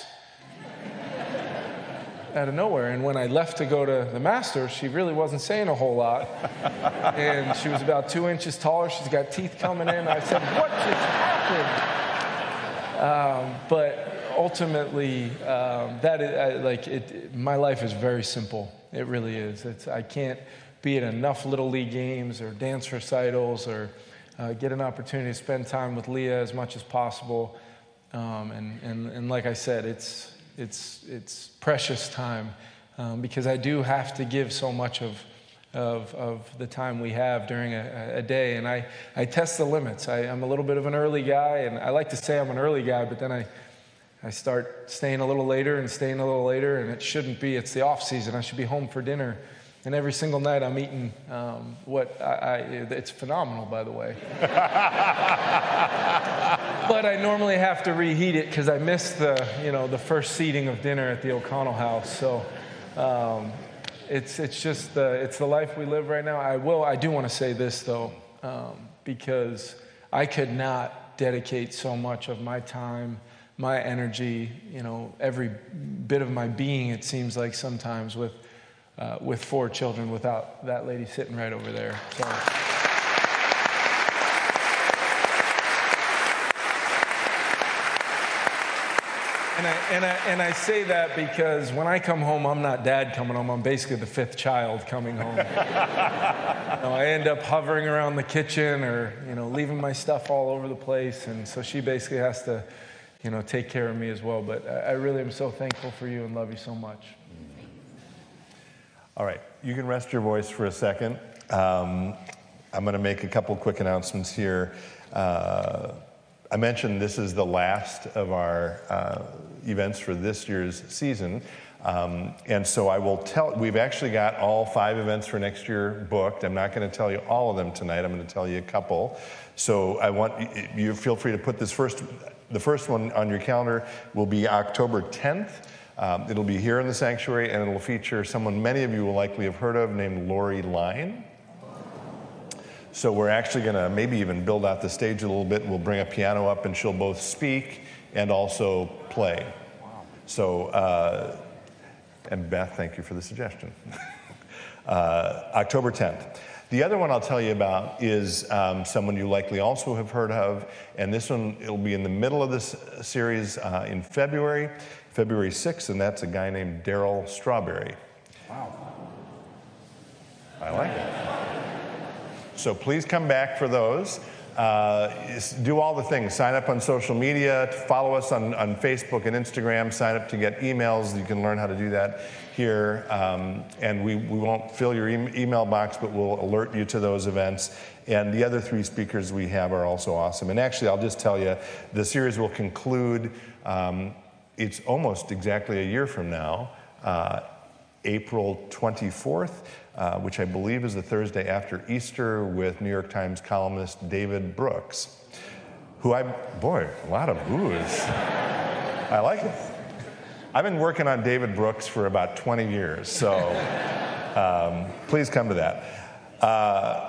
Out of nowhere. And when I left to go to the Masters, she really wasn't saying a whole lot. And she was about two inches taller. She's got teeth coming in. I said, what just happened? Um, but ultimately, um, that is, I, like it, my life is very simple. It really is. It's, I can't be at enough Little League games or dance recitals or uh, get an opportunity to spend time with Leah as much as possible. Um, and, and, and like I said, it's, It's it's precious time um, because I do have to give so much of of, of the time we have during a, a day, and I, I test the limits. I, I'm a little bit of an early guy, and I like to say I'm an early guy, but then I I start staying a little later and staying a little later, and it shouldn't be. It's the off season. I should be home for dinner, and every single night I'm eating um, what I, I it's phenomenal, by the way. but I normally have to reheat it because I missed the, you know, the first seating of dinner at the O'Connell House. So um, it's it's just the, it's the life we live right now. I will. I do want to say this though, um, because I could not dedicate so much of my time, my energy, you know, every bit of my being. It seems like sometimes with uh, with four children without that lady sitting right over there. So. And I, and, I, and I say that because when I come home, I'm not dad coming home. I'm basically the fifth child coming home. You know, I end up hovering around the kitchen or, you know, leaving my stuff all over the place. And so she basically has to, you know, take care of me as well. But I, I really am so thankful for you and love you so much. All right. You can rest your voice for a second. Um, I'm going to make a couple quick announcements here. Uh, I mentioned this is the last of our uh, events for this year's season. Um, and so I will tell, we've actually got all five events for next year booked. I'm not going to tell you all of them tonight. I'm going to tell you a couple. So I want you, feel free to put this first, the first one on your calendar will be October tenth. Um, it'll be here in the sanctuary, and it'll feature someone many of you will likely have heard of named Lori Line. So we're actually going to maybe even build out the stage a little bit. We'll bring a piano up, and she'll both speak and also play. Wow. So, uh, and Beth, thank you for the suggestion. uh, October tenth. The other one I'll tell you about is um, someone you likely also have heard of, and this one, it'll be in the middle of this series uh, in February, February sixth, and that's a guy named Darryl Strawberry. Wow. I like it. So please come back for those. Uh, do all the things. Sign up on social media, follow us on, on Facebook and Instagram, sign up to get emails. You can learn how to do that here. Um, and we, we won't fill your e- email box, but we'll alert you to those events. And the other three speakers we have are also awesome. And actually, I'll just tell you, the series will conclude, um, it's almost exactly a year from now, uh, April twenty-fourth. Uh, which I believe is the Thursday after Easter, with New York Times columnist David Brooks, who I, boy, a lot of booze. I like it. I've been working on David Brooks for about twenty years, so um, please come to that. Uh,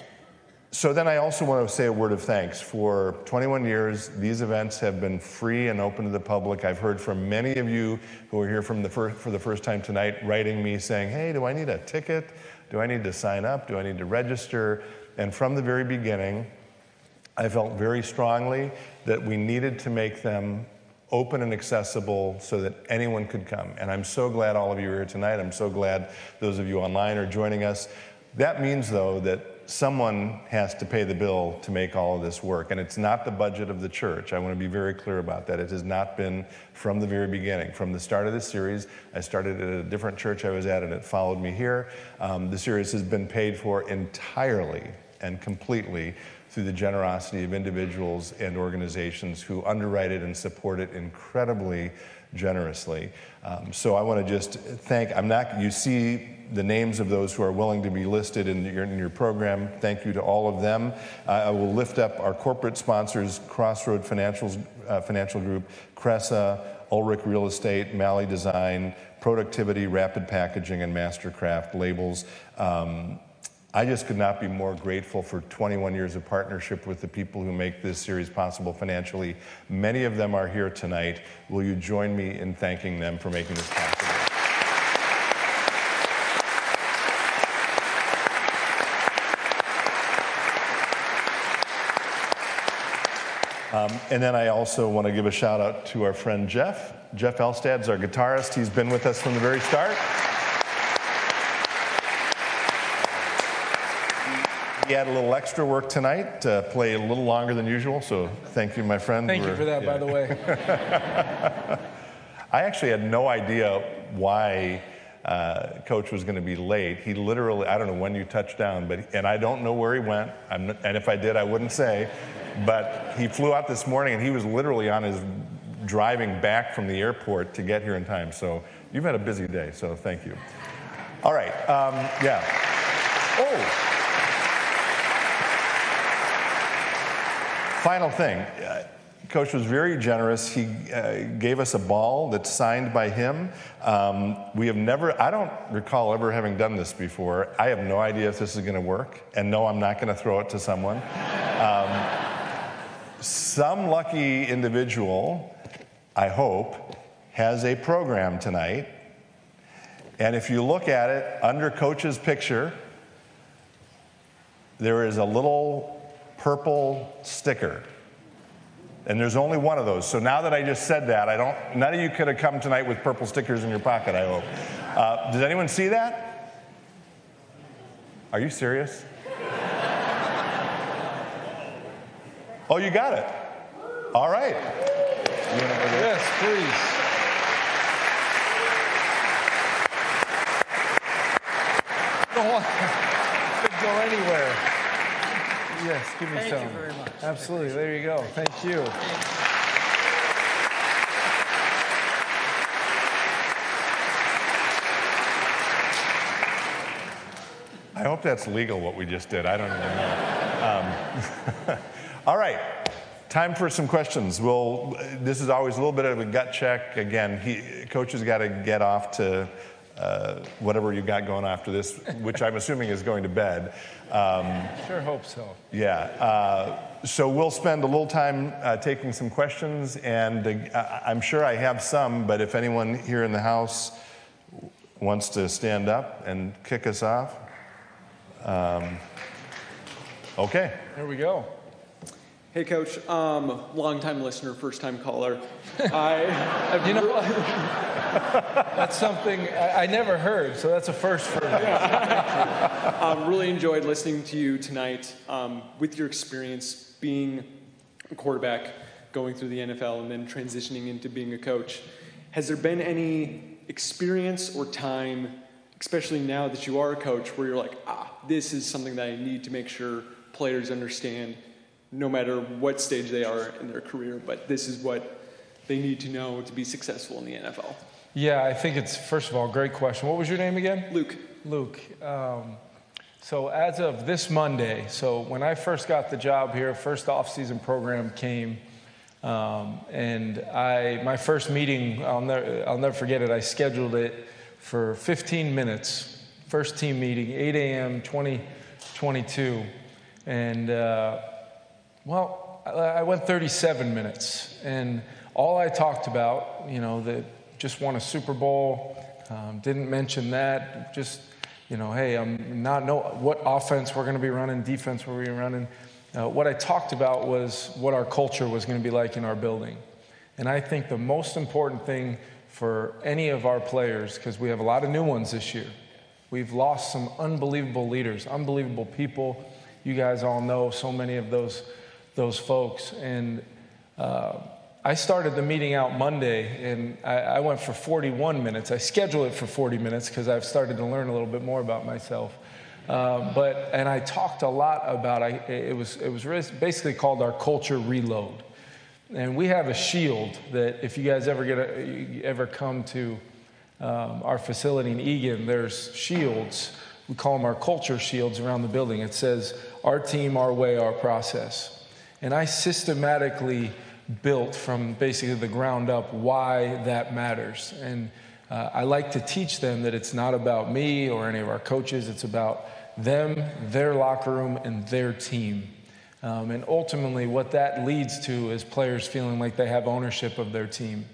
so then I also want to say a word of thanks. For twenty-one years, these events have been free and open to the public. I've heard from many of you who are here from the first, for the first time tonight, writing me saying, hey, do I need a ticket? Do I need to sign up? Do I need to register? And from the very beginning, I felt very strongly that we needed to make them open and accessible so that anyone could come. And I'm so glad all of you are here tonight. I'm so glad those of you online are joining us. That means, though, that someone has to pay the bill to make all of this work, and it's not the budget of the church. I want to be very clear about that. It has not been from the very beginning. From the start of this series, I started at a different church I was at, and it followed me here. Um, the series has been paid for entirely and completely through the generosity of individuals and organizations who underwrite it and support it incredibly generously. Um, so I want to just thank, I'm not, you see the names of those who are willing to be listed in your, in your program. Thank you to all of them. Uh, I will lift up our corporate sponsors, Crossroad Financials, uh, Financial Group, Cressa, Ulrich Real Estate, Malley Design, Productivity, Rapid Packaging, and Mastercraft Labels. Um, I just could not be more grateful for twenty-one years of partnership with the people who make this series possible financially. Many of them are here tonight. Will you join me in thanking them for making this possible? Um, and then I also want to give a shout out to our friend Jeff. Jeff Elstad's our guitarist. He's been with us from the very start. He had a little extra work tonight to play a little longer than usual, so thank you, my friend. Thank We're, you for that, yeah. By the way. I actually had no idea why uh, Coach was going to be late. He literally, I don't know when you touched down, but and I don't know where he went, I'm not, and if I did, I wouldn't say, but he flew out this morning, and he was literally on his driving back from the airport to get here in time, so you've had a busy day, so thank you. All right, um, yeah. Oh! Final thing, Coach was very generous. He uh, gave us a ball that's signed by him. Um, we have never, I don't recall ever having done this before. I have no idea if this is going to work. And no, I'm not going to throw it to someone. Um, some lucky individual, I hope, has a program tonight. And if you look at it, under Coach's picture, there is a little purple sticker. And there's only one of those. So now that I just said that, I don't, none of you could have come tonight with purple stickers in your pocket, I hope. Uh, does anyone see that? Are you serious? Oh, you got it. All right. Yes, please. Don't want to go anywhere. Yes, give me Thank some. you very much. Absolutely. There you go. Thank you. I hope that's legal, what we just did. I don't even know. Um, all right. Time for some questions. We'll, this is always a little bit of a gut check. Again, he, Coach has got to get off to uh, whatever you got going after this, which I'm assuming is going to bed. Um, Sure hope so. Yeah. Uh, so we'll spend a little time uh, taking some questions, and uh, I'm sure I have some, but if anyone here in the house wants to stand up and kick us off. Um, okay. Here we go. Hey, Coach. Um, long-time listener, first-time caller. I, You know, that's something I, I never heard, so that's a first for me. um, really enjoyed listening to you tonight. Um, with your experience being a quarterback, going through the N F L, and then transitioning into being a coach, has there been any experience or time, especially now that you are a coach, where you're like, ah, this is something that I need to make sure players understand, no matter what stage they are in their career, but this is what they need to know to be successful in the N F L? Yeah, I think it's, first of all, great question. What was your name again? Luke. Luke. Um, so as of this Monday, so when I first got the job here, first off-season program came, um, and I my first meeting, I'll never, I'll never forget it, I scheduled it for fifteen minutes, first team meeting, eight a.m., twenty twenty-two, and uh, well, I went thirty-seven minutes, and all I talked about, you know, that just won a Super Bowl, um, didn't mention that, just, you know, hey, I'm not know what offense we're going to be running, defense we're going to be running. Uh, what I talked about was what our culture was going to be like in our building. And I think the most important thing for any of our players, because we have a lot of new ones this year, we've lost some unbelievable leaders, unbelievable people. You guys all know so many of those those folks. And uh, I started the meeting out Monday, and I, I went for forty-one minutes. I scheduled it for forty minutes because I've started to learn a little bit more about myself. Uh, but and I talked a lot about, I, it was it was basically called our culture reload. And we have a shield that if you guys ever get a, ever come to um, our facility in Eagan, there's shields. We call them our culture shields around the building. It says, our team, our way, our process. And I systematically built from basically the ground up why that matters. And uh, I like to teach them that it's not about me or any of our coaches. It's about them, their locker room, and their team. Um, and ultimately what that leads to is players feeling like they have ownership of their team.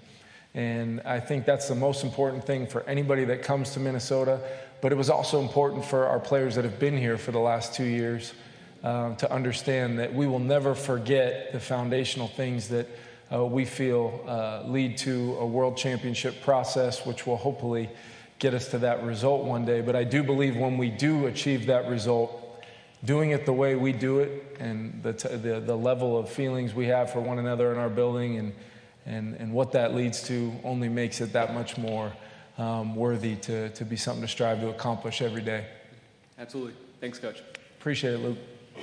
And I think that's the most important thing for anybody that comes to Minnesota. But it was also important for our players that have been here for the last two years uh, to understand that we will never forget the foundational things that uh, we feel uh, lead to a world championship process, which will hopefully get us to that result one day. But I do believe when we do achieve that result, doing it the way we do it and the, t- the, the level of feelings we have for one another in our building and, and, and what that leads to only makes it that much more um, worthy to, to be something to strive to accomplish every day. Absolutely. Thanks, Coach. Appreciate it, Luke.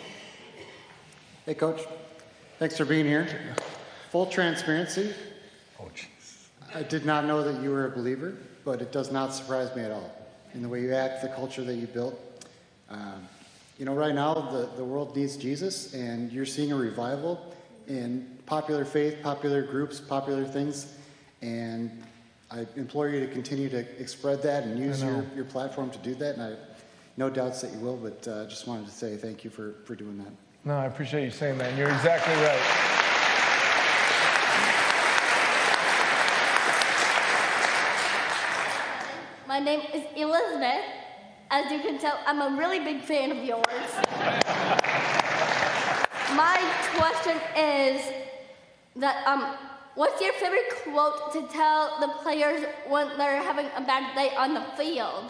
Hey, Coach. Thanks for being here. Full transparency. Oh, jeez. I did not know that you were a believer, but it does not surprise me at all in the way you act, the culture that you built. Um, you know, right now, the, the world needs Jesus, and you're seeing a revival in popular faith, popular groups, popular things, and I implore you to continue to spread that and use your, your platform to do that, and I have no doubts that you will, but uh, just wanted to say thank you for, for doing that. No, I appreciate you saying that, and you're exactly right. My name is Elizabeth. As you can tell, I'm a really big fan of yours. My question is that um, what's your favorite quote to tell the players when they're having a bad day on the field?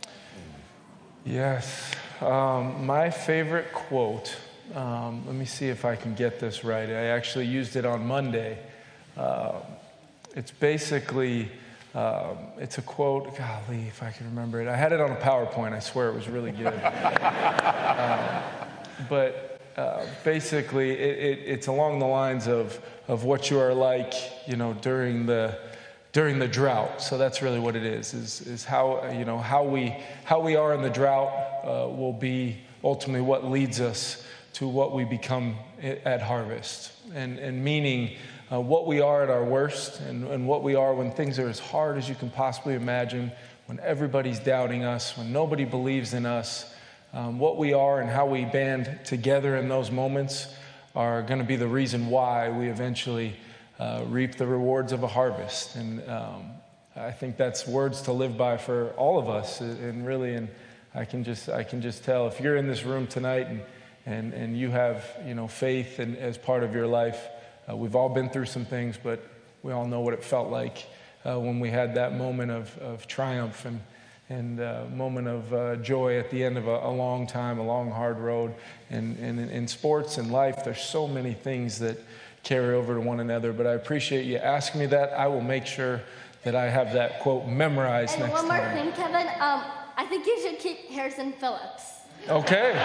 Yes. Um, my favorite quote, um, let me see if I can get this right. I actually used it on Monday. Uh, it's basically, um, it's a quote, golly, if I can remember it. I had it on a PowerPoint. I swear it was really good. um, but uh, basically, it, it, it's along the lines of, of what you are like, you know, during the during the drought. So that's really what it is, is, is how, you know, how we, how we are in the drought uh, will be ultimately what leads us to what we become at harvest. And, and meaning uh, what we are at our worst and, and what we are when things are as hard as you can possibly imagine, when everybody's doubting us, when nobody believes in us, um, what we are and how we band together in those moments are going to be the reason why we eventually Uh, reap the rewards of a harvest. And um, I think that's words to live by for all of us. And really, and I can just I can just tell, if you're in this room tonight and and, and you have, you know, faith in, as part of your life, uh, we've all been through some things, but we all know what it felt like uh, when we had that moment of, of triumph and and a uh, moment of uh, joy at the end of a, a long time, a long, hard road. And, and in, in sports and life, there's so many things that carry over to one another, but I appreciate you asking me that. I will make sure that I have that quote memorized and next time. one more thing, Kevin. Um, I think you should keep Harrison Phillips. Okay.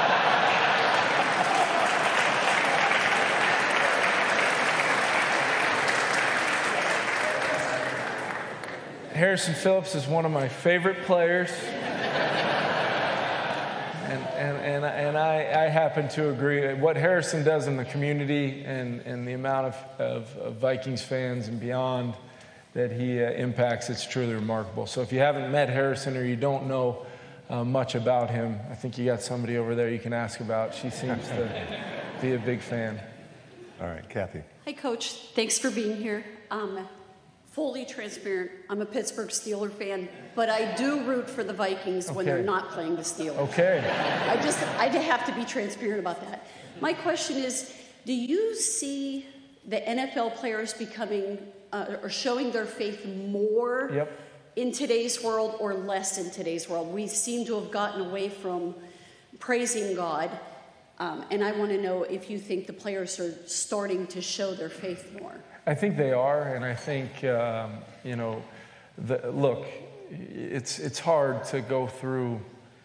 Harrison Phillips is one of my favorite players. And, and, and, and I, I happen to agree. What Harrison does in the community and, and the amount of, of, of Vikings fans and beyond that he uh, impacts, it's truly remarkable. So if you haven't met Harrison or you don't know uh, much about him, I think you got somebody over there you can ask about. She seems to be a big fan. All right, Kathy. Hi, Coach. Thanks for being here. Um, fully transparent, I'm a Pittsburgh Steelers fan, but I do root for the Vikings okay. when they're not playing the Steelers. Okay. I just, I have to be transparent about that. My question is, do you see the N F L players becoming, uh, or showing their faith more yep. in today's world or less in today's world? We seem to have gotten away from praising God, um, and I want to know if you think the players are starting to show their faith more. I think they are, and I think, um, you know, the, look, it's it's hard to go through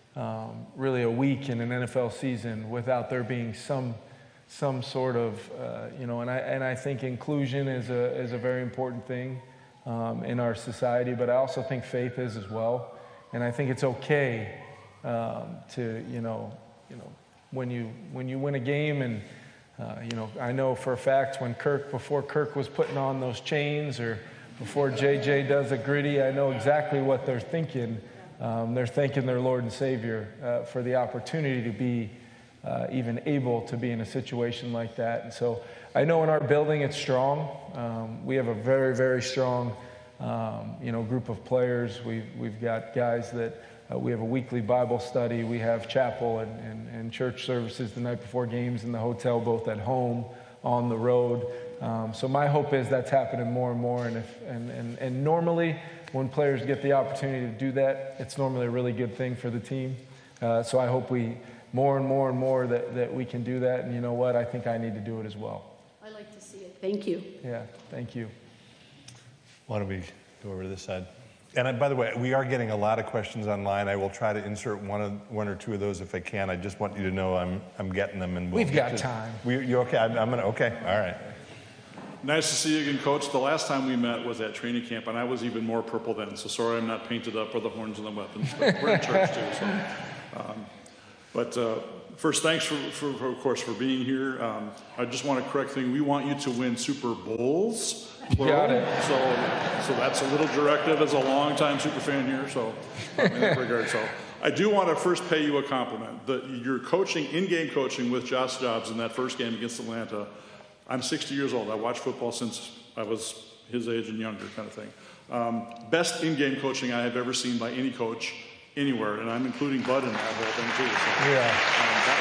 um, really a week in an N F L season without there being some some sort of, uh, you know, and I and I think inclusion is a is a very important thing um, in our society, but I also think faith is as well, and I think it's okay um, to, you know, you know, when you when you win a game and. Uh, you know, I know for a fact when Kirk, before Kirk was putting on those chains or before J J does a gritty, I know exactly what they're thinking. Um, they're thanking their Lord and Savior uh, for the opportunity to be uh, even able to be in a situation like that. And so I know in our building it's strong. Um, we have a very, very strong, um, you know, group of players. We've, we've got guys that Uh, we have a weekly Bible study. We have chapel and, and, and church services the night before games in the hotel, both at home, on the road. Um, so my hope is that's happening more and more. And, if, and, and, and normally when players get the opportunity to do that, it's normally a really good thing for the team. Uh, so I hope we, more and more and more, that, that we can do that. And you know what? I think I need to do it as well. I like to see it. Thank you. Yeah, thank you. Why don't we go over to this side? And I, by the way, we are getting a lot of questions online. I will try to insert one of, one or two of those if I can. I just want you to know I'm I'm getting them, and we'll we've get got to, time. We, you okay? I'm, I'm gonna okay. All right. Nice to see you again, Coach. The last time we met was at training camp, and I was even more purple then. So sorry I'm not painted up or the horns and the weapons, but we're in church too. So. Um, but uh, first, thanks for, for, for, of course, for being here. Um, I just want to correct thing. We want you to win Super Bowls. Got it. So, so that's a little directive as a longtime super fan here. So, in that regard, so I do want to first pay you a compliment. The, your coaching, in-game coaching with Josh Dobbs in that first game against Atlanta. I'm sixty years old. I watched football since I was his age and younger, kind of thing. Um, best in-game coaching I have ever seen by any coach anywhere, and I'm including Bud in that whole thing too. So, Yeah. um, that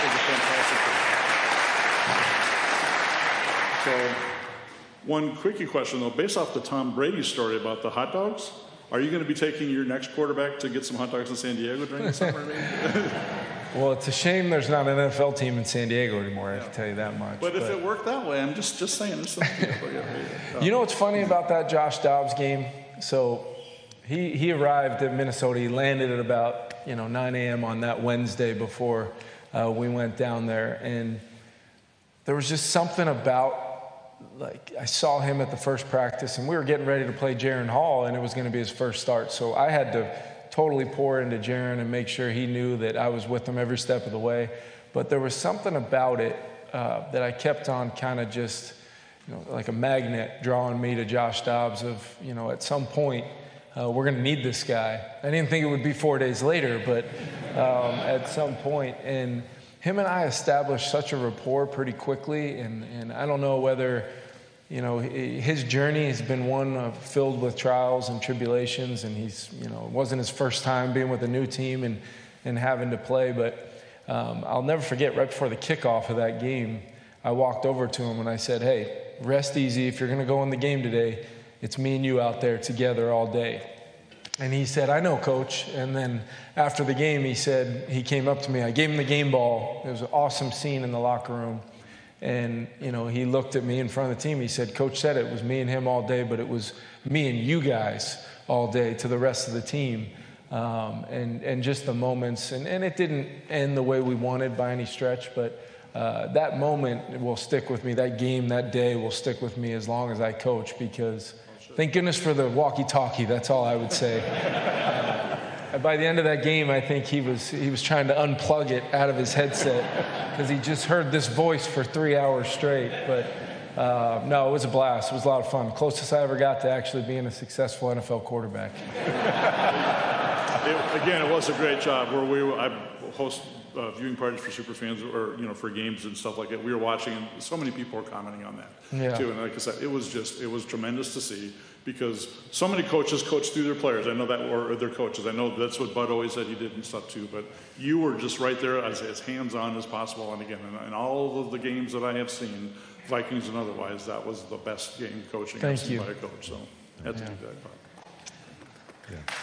was a fantastic thing. So, one quickie question though, based off the Tom Brady story about the hot dogs, are you going to be taking your next quarterback to get some hot dogs in San Diego during the summer? Maybe? Well, it's a shame there's not an N F L team in San Diego anymore, I Yeah. can tell you that much. But if it worked that way, I'm just just saying. There's something You know what's funny about that Josh Dobbs game? So he he arrived at Minnesota. He landed at about you know nine a.m. on that Wednesday before uh, we went down there, and there was just something about, like, I saw him at the first practice, and we were getting ready to play Jaron Hall, and it was going to be his first start. So I had to totally pour into Jaron and make sure he knew that I was with him every step of the way. But there was something about it uh, that I kept on kind of just, you know, like a magnet drawing me to Josh Dobbs of, you know, at some point, uh, we're going to need this guy. I didn't think it would be four days later, but um, at some point. And him and I established such a rapport pretty quickly, and, and I don't know whether, you know, his journey has been one of, filled with trials and tribulations, and he's, you know, it wasn't his first time being with a new team and, and having to play, but um, I'll never forget, right before the kickoff of that game, I walked over to him and I said, hey, rest easy. If you're going to go in the game today, it's me and you out there together all day. And he said, I know, Coach. And then after the game, he said, he came up to me. I gave him the game ball. It was an awesome scene in the locker room. And, you know, he looked at me in front of the team. He said, Coach said it was me and him all day, but it was me and you guys all day to the rest of the team. Um, and, and just the moments. And, and it didn't end the way we wanted by any stretch, but uh, that moment will stick with me. That game, that day will stick with me as long as I coach, because thank goodness for the walkie-talkie. That's all I would say. uh, by the end of that game, I think he was he was trying to unplug it out of his headset because he just heard this voice for three hours straight. But uh, no, it was a blast. It was a lot of fun. Closest I ever got to actually being a successful N F L quarterback. It, again, it was a great job. Where we, were, I host uh, viewing parties for super fans, or you know, for games and stuff like that. We were watching, and so many people were commenting on that yeah. too. And like I said, it was just, it was tremendous to see, because so many coaches coach through their players. I know that, or their coaches. I know that's what Bud always said he did and stuff too. But you were just right there, as, as hands-on as possible. And again, in, in all of the games that I have seen, Vikings and otherwise, that was the best game coaching Thank I've seen you. by a coach. So I had to Yeah. do that part. Yeah.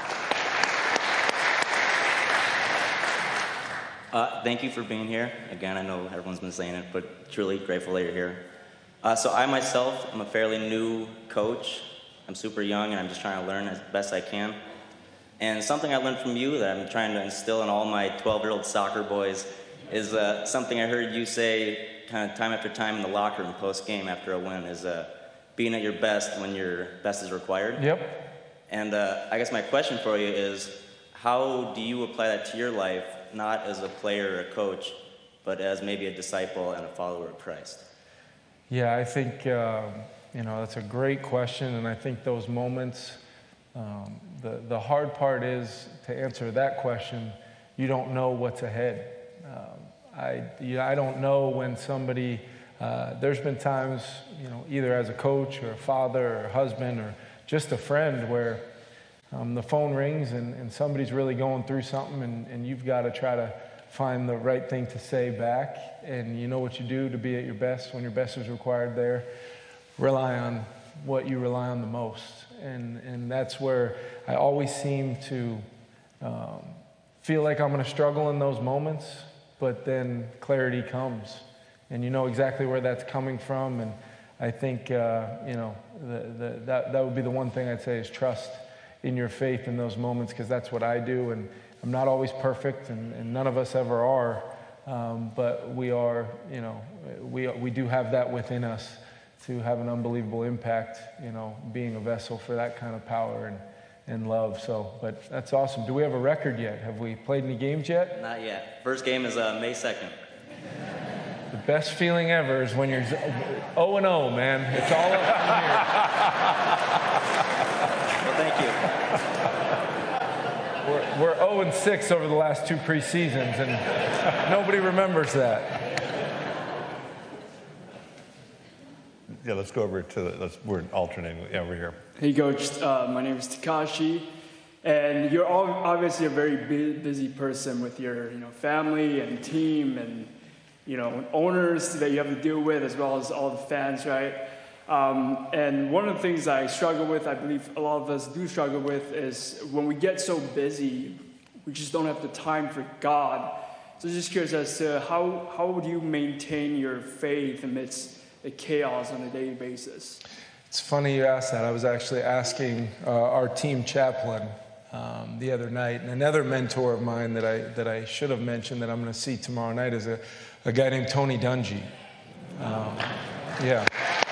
Uh, thank you for being here. Again, I know everyone's been saying it, but truly grateful that you're here. Uh, so I myself am a fairly new coach. I'm super young, and I'm just trying to learn as best I can. And something I learned from you that I'm trying to instill in all my twelve-year-old soccer boys is uh, something I heard you say kind of time after time in the locker room post-game after a win, is uh, being at your best when your best is required. Yep. And uh, I guess my question for you is, how do you apply that to your life, not as a player or a coach, but as maybe a disciple and a follower of Christ? Yeah, I think, uh, you know, that's a great question, and I think those moments, um, the, the hard part is, to answer that question, you don't know what's ahead. Um, I, you know, I don't know when somebody, uh, there's been times, you know, either as a coach or a father or a husband or just a friend where um, the phone rings and, and somebody's really going through something, and, and you've got to try to find the right thing to say back. And you know what you do to be at your best when your best is required there. Rely on what you rely on the most. And, and that's where I always seem to um, feel like I'm going to struggle in those moments, but then clarity comes. And you know exactly where that's coming from. And I think, uh, you know, the, the, that, that would be the one thing I'd say is trust in your faith in those moments, because that's what I do. And I'm not always perfect, and, and none of us ever are, um, but we are, you know, we, we do have that within us to have an unbelievable impact, you know, being a vessel for that kind of power. And, and love. So, but that's awesome. Do we have a record yet? Have we played any games yet? Not yet. First game is uh, May second. The best feeling ever is when you're oh and oh, man. It's all up from here. Well, thank you. We're, we're oh and six over the last two preseasons, and nobody remembers that. Yeah, let's go over to the, let's, we're alternating. Yeah, we're here. Hey, Coach. Uh, my name is Takashi, and you're all obviously a very bu- busy person with your, you know, family and team and, you know, owners that you have to deal with, as well as all the fans, right? Um, and one of the things I struggle with, I believe a lot of us do struggle with, is when we get so busy, we just don't have the time for God. So just curious as to how, how would you maintain your faith amidst the chaos on a daily basis? It's funny you asked that. I was actually asking uh, our team chaplain um, the other night, and another mentor of mine that I that I should have mentioned that I'm going to see tomorrow night is a, a guy named Tony Dungy. Um, yeah.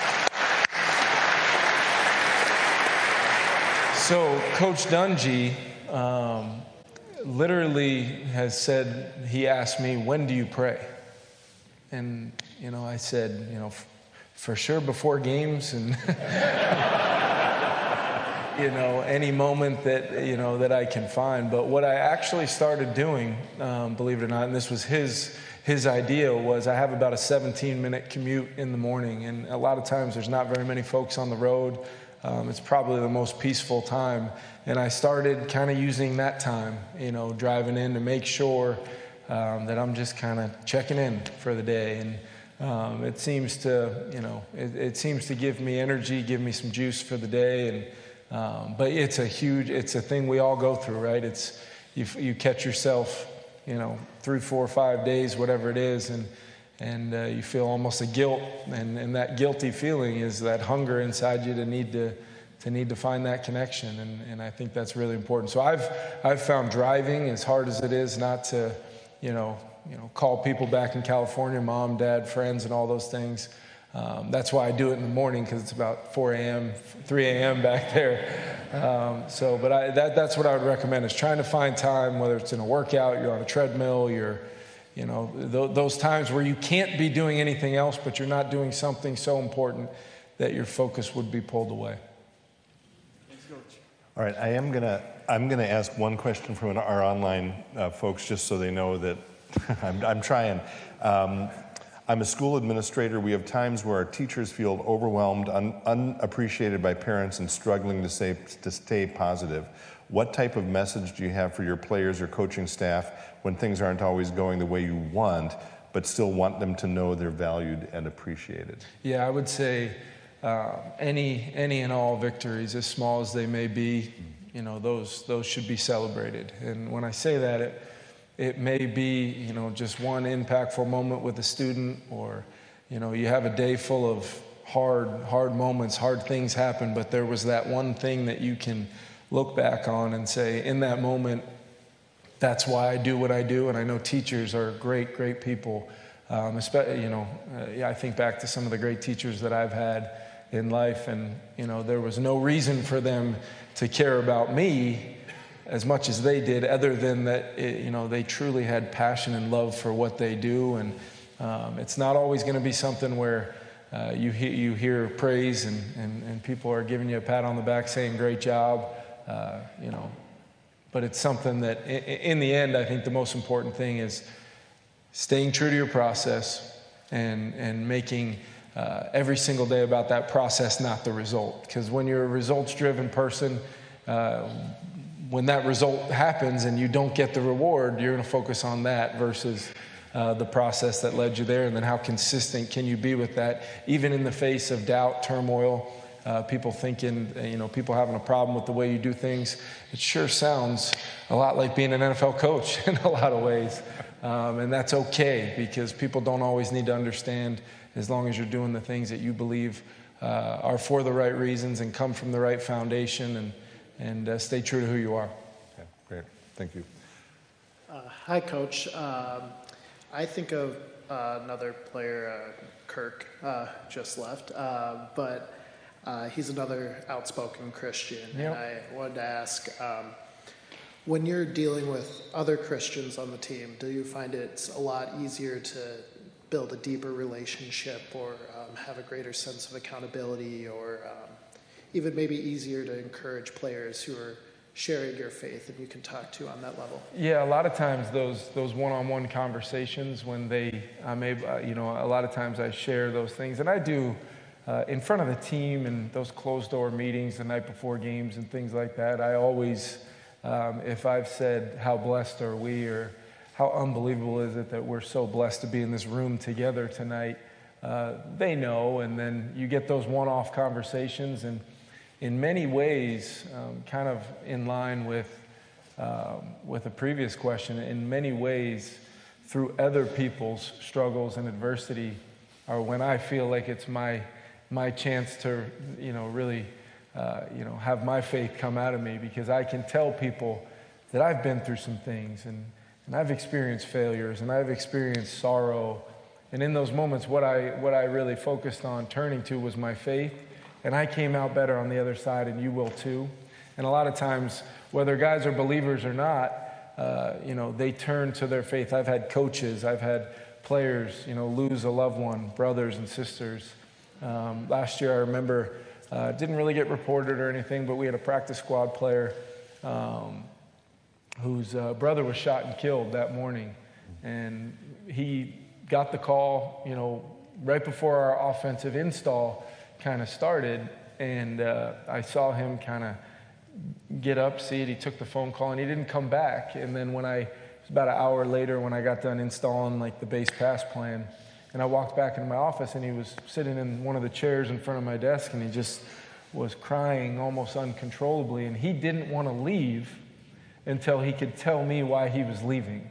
So Coach Dungy um, literally has said, he asked me, when do you pray? And, you know, I said, you know, f- for sure before games and, you know, any moment that, you know, that I can find. But what I actually started doing, um, believe it or not, and this was his his idea, was I have about a seventeen minute commute in the morning. And a lot of times there's not very many folks on the road. Um, it's probably the most peaceful time. And I started kind of using that time, you know, driving in to make sure um, that I'm just kind of checking in for the day. And um, it seems to, you know, it, it seems to give me energy, give me some juice for the day. And um, but it's a huge, it's a thing we all go through, right? It's, you, you catch yourself, you know, three, four, five days, whatever it is, and and uh, you feel almost a guilt, and, and that guilty feeling is that hunger inside you to need to to need to find that connection, and, and I think that's really important. So I've I've found driving, as hard as it is, not to, you know, you know, call people back in California, mom, dad, friends, and all those things. Um, that's why I do it in the morning, because it's about four a.m., three a.m. back there. Um, so, but I, that, that's what I would recommend, is trying to find time, whether it's in a workout, you're on a treadmill, you're, you know, th- those times where you can't be doing anything else, but you're not doing something so important that your focus would be pulled away. All right, I am gonna I'm gonna ask one question from our online uh, folks, just so they know that I'm, I'm trying. Um, I'm a school administrator. We have times where our teachers feel overwhelmed, un, unappreciated by parents, and struggling to stay, to stay positive. What type of message do you have for your players or coaching staff when things aren't always going the way you want, but still want them to know they're valued and appreciated? Yeah, I would say uh, any any and all victories, as small as they may be, you know, those those should be celebrated. And when I say that, it It may be, you know, just one impactful moment with a student, or, you know, you have a day full of hard, hard moments, hard things happen, but there was that one thing that you can look back on and say, in that moment, that's why I do what I do. And I know teachers are great, great people. Um, especially, you know, uh, I think back to some of the great teachers that I've had in life, and, you know, there was no reason for them to care about me as much as they did, other than that, it, you know, they truly had passion and love for what they do. And um, it's not always going to be something where uh, you, he- you hear praise and, and, and people are giving you a pat on the back saying, great job, uh, you know. But it's something that, in, in the end, I think the most important thing is staying true to your process and, and making uh, every single day about that process, not the result. Because when you're a results-driven person, uh, when that result happens and you don't get the reward, you're going to focus on that versus uh, the process that led you there. And then how consistent can you be with that, even in the face of doubt, turmoil, uh, people thinking, you know, people having a problem with the way you do things. It sure sounds a lot like being an N F L coach in a lot of ways. Um, and that's okay, because people don't always need to understand, as long as you're doing the things that you believe uh, are for the right reasons and come from the right foundation, and and uh, stay true to who you are. Okay, great. Thank you. Uh, hi, Coach. Um, I think of uh, another player, uh, Kirk, uh, just left. Uh, but Uh, he's another outspoken Christian, Yep. and I wanted to ask, um, when you're dealing with other Christians on the team, do you find it's a lot easier to build a deeper relationship or um, have a greater sense of accountability, or um, even maybe easier to encourage players who are sharing your faith and you can talk to on that level? Yeah, a lot of times those those one-on-one conversations when they, I'm able, uh, you know, a lot of times I share those things, and I do uh, in front of the team and those closed-door meetings the night before games and things like that. I always, um, if I've said how blessed are we, or how unbelievable is it that we're so blessed to be in this room together tonight, uh, they know, and then you get those one-off conversations, and in many ways, um, kind of in line with um, with a previous question, in many ways, through other people's struggles and adversity, are when I feel like it's my my chance to, you know, really, uh, you know, have my faith come out of me, because I can tell people that I've been through some things, and and I've experienced failures, and I've experienced sorrow, and in those moments, what I what I really focused on turning to was my faith. And I came out better on the other side, and you will too. And a lot of times, whether guys are believers or not, uh, you know, they turn to their faith. I've had coaches, I've had players, you know, lose a loved one, brothers and sisters. Um, last year, I remember, uh, didn't really get reported or anything, but we had a practice squad player um, whose uh, brother was shot and killed that morning. And he got the call, you know, right before our offensive install kind of started, and uh, I saw him kind of get up, see it, he took the phone call, and he didn't come back. And then when I, it was about an hour later when I got done installing like the base pass plan, and I walked back into my office, and he was sitting in one of the chairs in front of my desk, and he just was crying almost uncontrollably, and he didn't want to leave until he could tell me why he was leaving.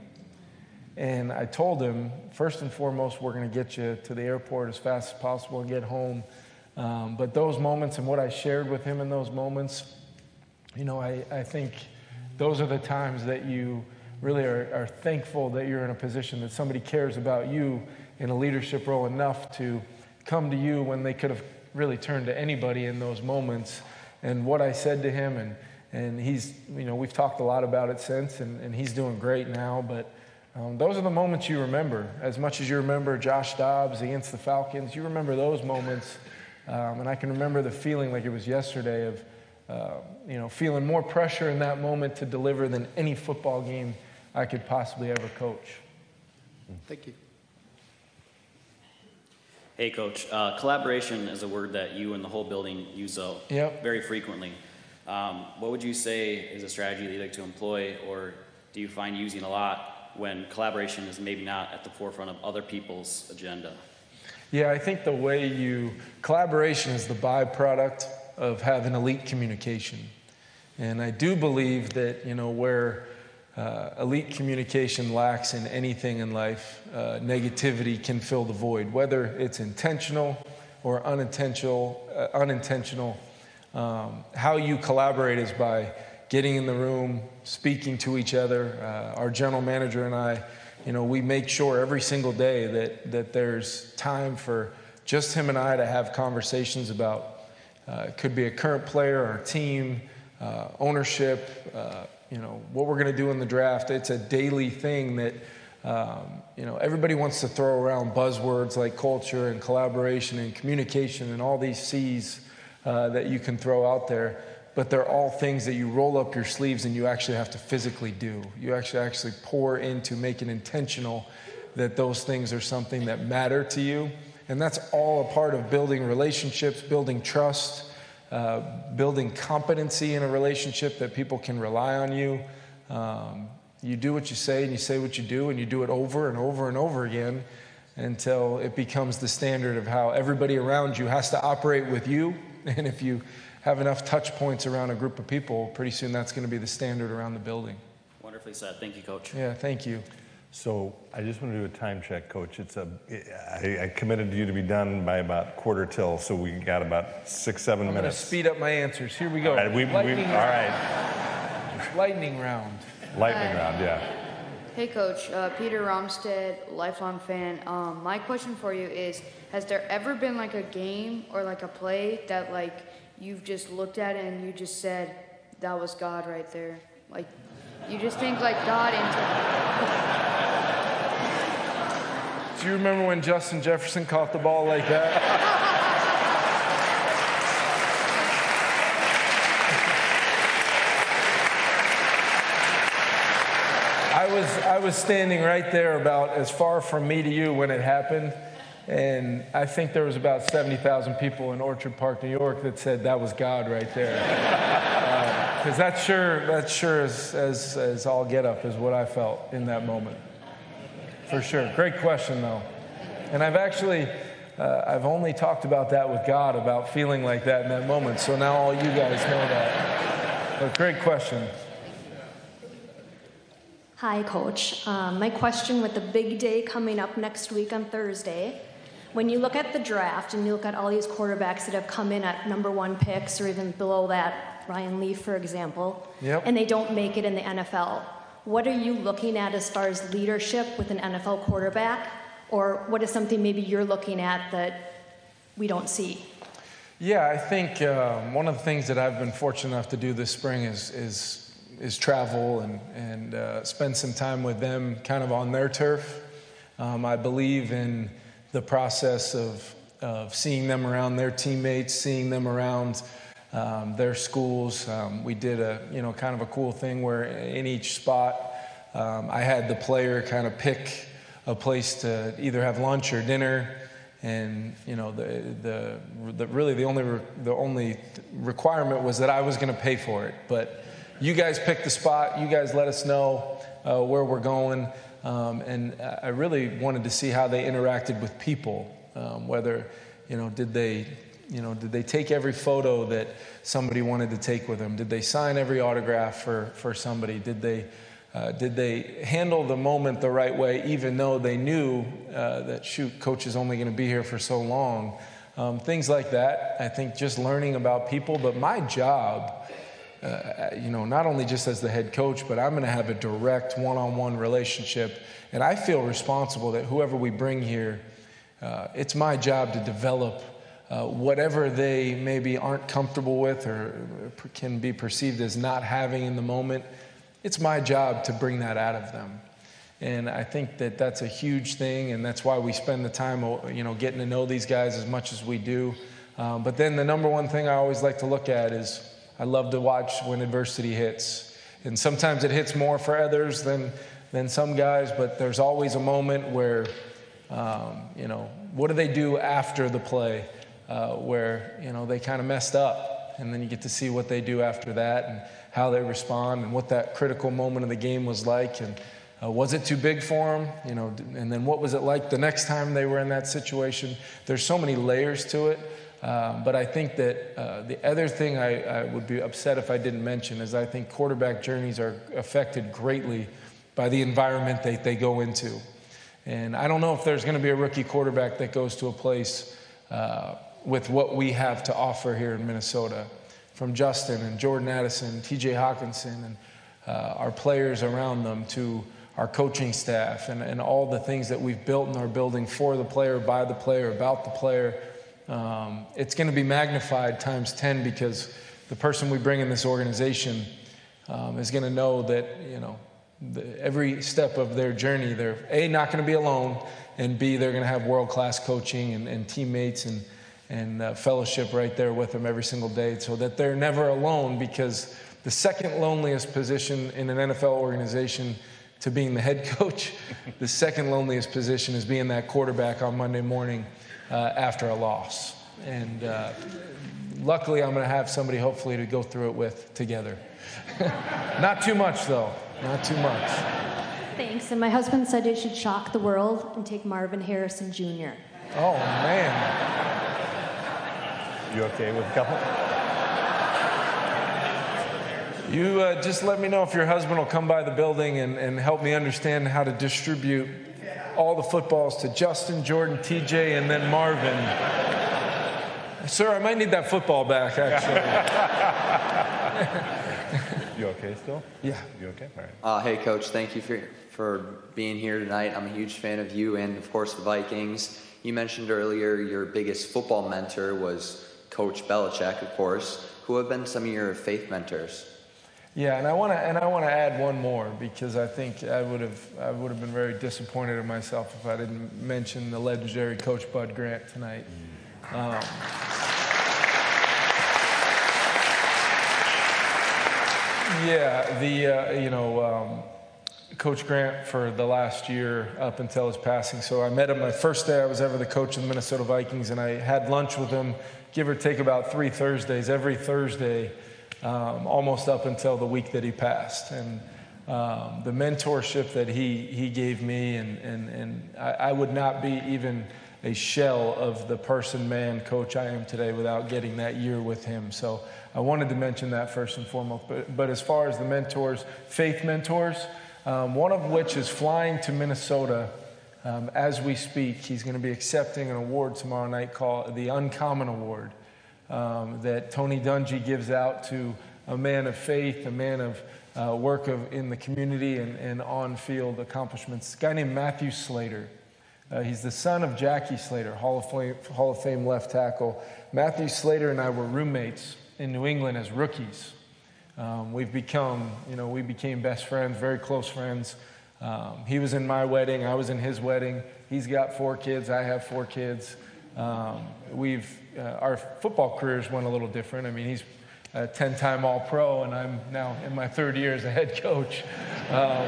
And I told him, first and foremost, we're going to get you to the airport as fast as possible and get home. Um, but those moments and what I shared with him in those moments, you know, I, I think those are the times that you really are, are thankful that you're in a position that somebody cares about you in a leadership role enough to come to you when they could have really turned to anybody in those moments. And what I said to him, and, and he's, you know, we've talked a lot about it since, and, and he's doing great now, but um, those are the moments you remember. As much as you remember Josh Dobbs against the Falcons, you remember those moments. Um, and I can remember the feeling like it was yesterday of, uh, you know, feeling more pressure in that moment to deliver than any football game I could possibly ever coach. Thank you. Hey, Coach. Uh, collaboration is a word that you and the whole building use uh, yep. very frequently. Um, what would you say is a strategy that you like to employ, or do you find using a lot when collaboration is maybe not at the forefront of other people's agenda? Yeah, I think the way you, collaboration is the byproduct of having elite communication. And I do believe that, you know, where uh, elite communication lacks in anything in life, uh, negativity can fill the void, whether it's intentional or unintentional. Uh, unintentional. Um, how you collaborate is by getting in the room, speaking to each other. Uh, our general manager and I, you know, we make sure every single day that, that there's time for just him and I to have conversations about, uh, it could be a current player or team, uh, ownership, uh, you know, what we're going to do in the draft. It's a daily thing that, um, you know, everybody wants to throw around buzzwords like culture and collaboration and communication and all these C's uh, that you can throw out there. But they're all things that you roll up your sleeves and you actually have to physically do. You actually actually pour into making intentional that those things are something that matter to you. And that's all a part of building relationships, building trust, uh, building competency in a relationship that people can rely on you. Um, you do what you say and you say what you do, and you do it over and over and over again until it becomes the standard of how everybody around you has to operate with you. And if you have enough touch points around a group of people, pretty soon that's going to be the standard around the building. Wonderfully said. Thank you, Coach. Yeah, thank you. So I just want to do a time check, Coach. It's a, I, I committed you to be done by about quarter till, so we got about six, seven I'm minutes. I'm going to speed up my answers. Here we go. All right, we, we, all right. Lightning round. Lightning round, yeah. Hey, Coach. Uh, Peter Romstead, lifelong fan. Um, my question for you is, has there ever been like a game or like a play that like you've just looked at it and you just said, that was God right there? Like, you just think like God into. Do you remember when Justin Jefferson caught the ball like that? I was I was standing right there about as far from me to you when it happened, and I think there was about seventy thousand people in Orchard Park, New York that said that was God right there. Because uh, that's sure, that's sure as, as, as all get up is what I felt in that moment. For sure. Great question, though. And I've actually, uh, I've only talked about that with God, about feeling like that in that moment. So now all you guys know that. But great question. Hi, Coach. Um, my question with the big day coming up next week on Thursday, when you look at the draft and you look at all these quarterbacks that have come in at number one picks or even below that, Ryan Leaf, for example, yep. and they don't make it in the N F L, what are you looking at as far as leadership with an N F L quarterback? Or what is something maybe you're looking at that we don't see? Yeah, I think um, one of the things that I've been fortunate enough to do this spring is is is travel and, and uh, spend some time with them kind of on their turf. Um, I believe in the process of, of seeing them around their teammates, seeing them around um, their schools. Um, we did a, you know, kind of a cool thing where in each spot, um, I had the player kind of pick a place to either have lunch or dinner. And, you know, the, the, the really the only, re- the only requirement was that I was going to pay for it. But you guys pick the spot. You guys let us know uh, where we're going. Um, and I really wanted to see how they interacted with people. Um, whether, you know, did they, you know, did they take every photo that somebody wanted to take with them? Did they sign every autograph for, for somebody? Did they, uh, did they handle the moment the right way, even though they knew uh, that, shoot, coach is only going to be here for so long? Um, things like that. I think just learning about people. But my job, Uh, you know, not only just as the head coach, but I'm going to have a direct one-on-one relationship. And I feel responsible that whoever we bring here, uh, it's my job to develop uh, whatever they maybe aren't comfortable with or can be perceived as not having in the moment. It's my job to bring that out of them. And I think that that's a huge thing, and that's why we spend the time, you know, getting to know these guys as much as we do. Um, but then the number one thing I always like to look at is I love to watch when adversity hits. And sometimes it hits more for others than than some guys, but there's always a moment where, um, you know, what do they do after the play uh, where, you know, they kind of messed up. And then you get to see what they do after that and how they respond and what that critical moment of the game was like. And uh, was it too big for them? You know, and then what was it like the next time they were in that situation? There's so many layers to it. Um, but I think that uh, the other thing I, I would be upset if I didn't mention is I think quarterback journeys are affected greatly by the environment that they go into. And I don't know if there's going to be a rookie quarterback that goes to a place uh, with what we have to offer here in Minnesota, from Justin and Jordan Addison, T J Hawkinson, and uh, our players around them, to our coaching staff and, and all the things that we've built in our building for the player, by the player, about the player. Um, it's going to be magnified times ten because the person we bring in this organization um, is going to know that, you know, the, every step of their journey, they're A, not going to be alone, and B, they're going to have world-class coaching and, and teammates and, and uh, fellowship right there with them every single day, so that they're never alone, because the second loneliest position in an N F L organization to being the head coach, the second loneliest position is being that quarterback on Monday morning Uh, after a loss. And uh, luckily I'm going to have somebody hopefully to go through it with together. Not too much though, not too much. Thanks. And my husband said you should shock the world and take Marvin Harrison Junior Oh man. You okay with a couple? You uh, just let me know if your husband will come by the building and, and help me understand how to distribute all the footballs to Justin, Jordan, T J, and then Marvin. Sir, I might need that football back, actually. You okay still? Yeah. You okay? All right. Uh, hey, Coach. Thank you for for being here tonight. I'm a huge fan of you and, of course, the Vikings. You mentioned earlier your biggest football mentor was Coach Belichick, of course. Who have been some of your faith mentors? Yeah, and I want to and I want to add one more, because I think I would have I would have been very disappointed in myself if I didn't mention the legendary Coach Bud Grant tonight. Um, yeah, the uh, you know um, Coach Grant for the last year up until his passing. So I met him my first day I was ever the coach of the Minnesota Vikings, and I had lunch with him, give or take about three Thursdays, every Thursday. Um, almost up until the week that he passed. And um, the mentorship that he he gave me, and, and, and I, I would not be even a shell of the person, man, coach I am today without getting that year with him. So I wanted to mention that first and foremost. But, but as far as the mentors, faith mentors, um, one of which is flying to Minnesota um, as we speak. He's going to be accepting an award tomorrow night called the Uncommon Award. Um, that Tony Dungy gives out to a man of faith, a man of uh, work of, in the community and, and on-field accomplishments. A guy named Matthew Slater. Uh, he's the son of Jackie Slater, Hall of Fame, Hall of Fame left tackle. Matthew Slater and I were roommates in New England as rookies. Um, we've become, you know, we became best friends, very close friends. Um, he was in my wedding, I was in his wedding. He's got four kids, I have four kids. Um, we've uh, our football careers went a little different. I mean, he's a ten-time All-Pro, and I'm now in my third year as a head coach. Um,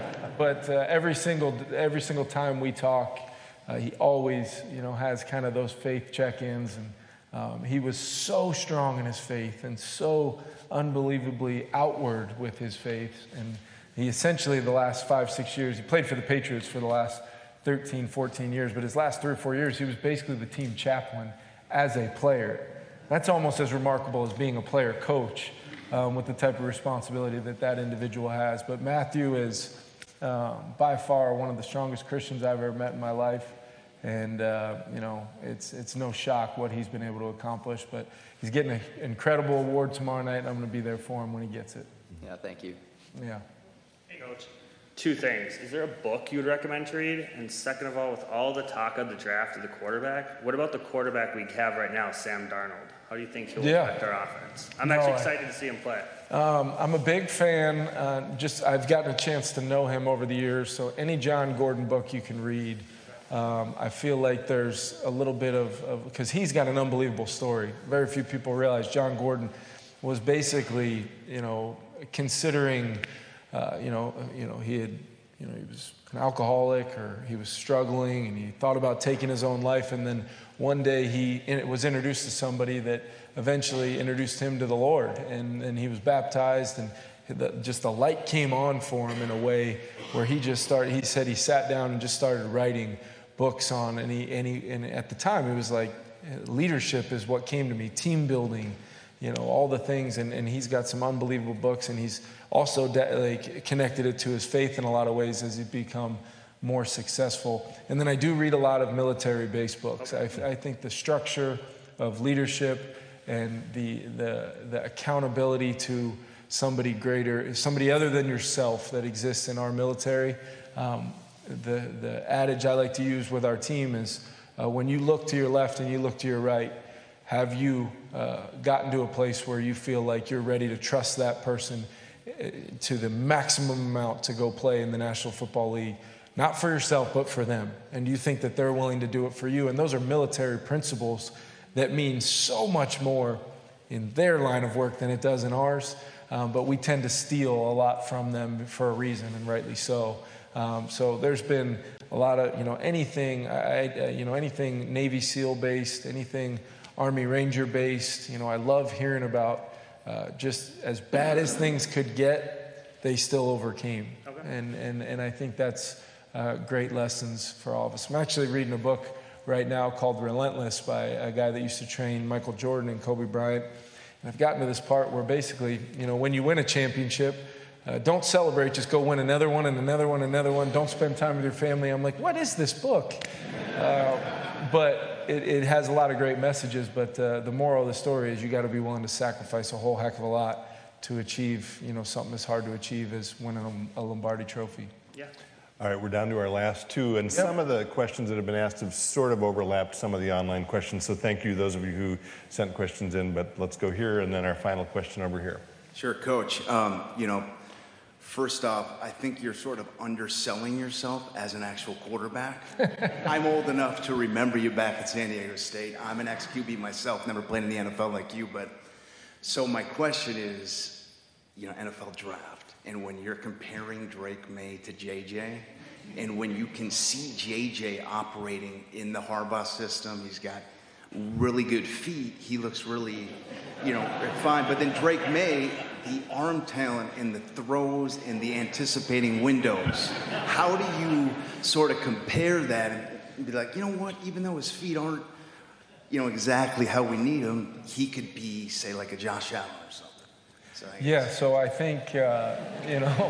but uh, every single every single time we talk, uh, he always, you know, has kind of those faith check-ins, and um, he was so strong in his faith and so unbelievably outward with his faith. And he essentially, the last five, six years, he played for the Patriots for the last thirteen, fourteen years, but his last three or four years, he was basically the team chaplain as a player. That's almost as remarkable as being a player coach um, with the type of responsibility that that individual has. But Matthew is um, by far one of the strongest Christians I've ever met in my life. And, uh, you know, it's it's no shock what he's been able to accomplish. But he's getting an incredible award tomorrow night, and I'm going to be there for him when he gets it. Yeah, thank you. Yeah. Hey, Coach. Two things. Is there a book you would recommend to read? And second of all, with all the talk of the draft of the quarterback, what about the quarterback we have right now, Sam Darnold? How do you think he'll Yeah. affect our offense? I'm No, actually I- excited to see him play. Um, I'm a big fan. Uh, just I've gotten a chance to know him over the years. So any John Gordon book you can read, um, I feel like there's a little bit of because he's got an unbelievable story. Very few people realize John Gordon was basically, you know, considering, uh, you know, you know, he had, you know, he was an alcoholic or he was struggling and he thought about taking his own life. And then one day he was introduced to somebody that eventually introduced him to the Lord, and, and he was baptized, and the, just the light came on for him in a way where he just started, he said he sat down and just started writing books on, and he, and, he, and at the time it was like, leadership is what came to me, team building, you know, all the things, and, and he's got some unbelievable books, and he's also de- like connected it to his faith in a lot of ways as he's become more successful. And then I do read a lot of military-based books. I, I think the structure of leadership and the, the the accountability to somebody greater, somebody other than yourself that exists in our military. Um, the the adage I like to use with our team is, uh, when you look to your left and you look to your right, have you uh, gotten to a place where you feel like you're ready to trust that person uh, to the maximum amount to go play in the National Football League? Not for yourself, but for them. And you think that they're willing to do it for you. And those are military principles that mean so much more in their line of work than it does in ours. Um, but we tend to steal a lot from them for a reason, and rightly so. Um, so there's been a lot of, you know, anything, I, uh, you know, anything Navy SEAL based, anything Army Ranger based. You know, I love hearing about uh, just as bad as things could get, they still overcame. Okay. And, and, and I think that's uh, great lessons for all of us. I'm actually reading a book right now called Relentless by a guy that used to train Michael Jordan and Kobe Bryant. And I've gotten to this part where basically, you know, when you win a championship, uh, don't celebrate, just go win another one and another one, another one. Don't spend time with your family. I'm like, what is this book? Uh, but it, it has a lot of great messages, but uh, the moral of the story is you got to be willing to sacrifice a whole heck of a lot to achieve, you know, something as hard to achieve as winning a, a Lombardi Trophy. Yeah. All right, we're down to our last two, and yep. some of the questions that have been asked have sort of overlapped some of the online questions, so thank you, those of you who sent questions in, but let's go here, and then our final question over here. Sure, Coach. Um, you know, first off, I think you're sort of underselling yourself as an actual quarterback. I'm old enough to remember you back at San Diego State. I'm an ex-Q B myself, never played in the N F L like you, but so my question is, you know, N F L draft. And when you're comparing Drake May to J J, and when you can see J J operating in the Harbaugh system, he's got really good feet, he looks really, you know, fine. But then Drake May, the arm talent and the throws and the anticipating windows, how do you sort of compare that and be like, you know what, even though his feet aren't, you know, exactly how we need them, he could be, say, like a Josh Allen or something. So yeah, so I think, uh, you know,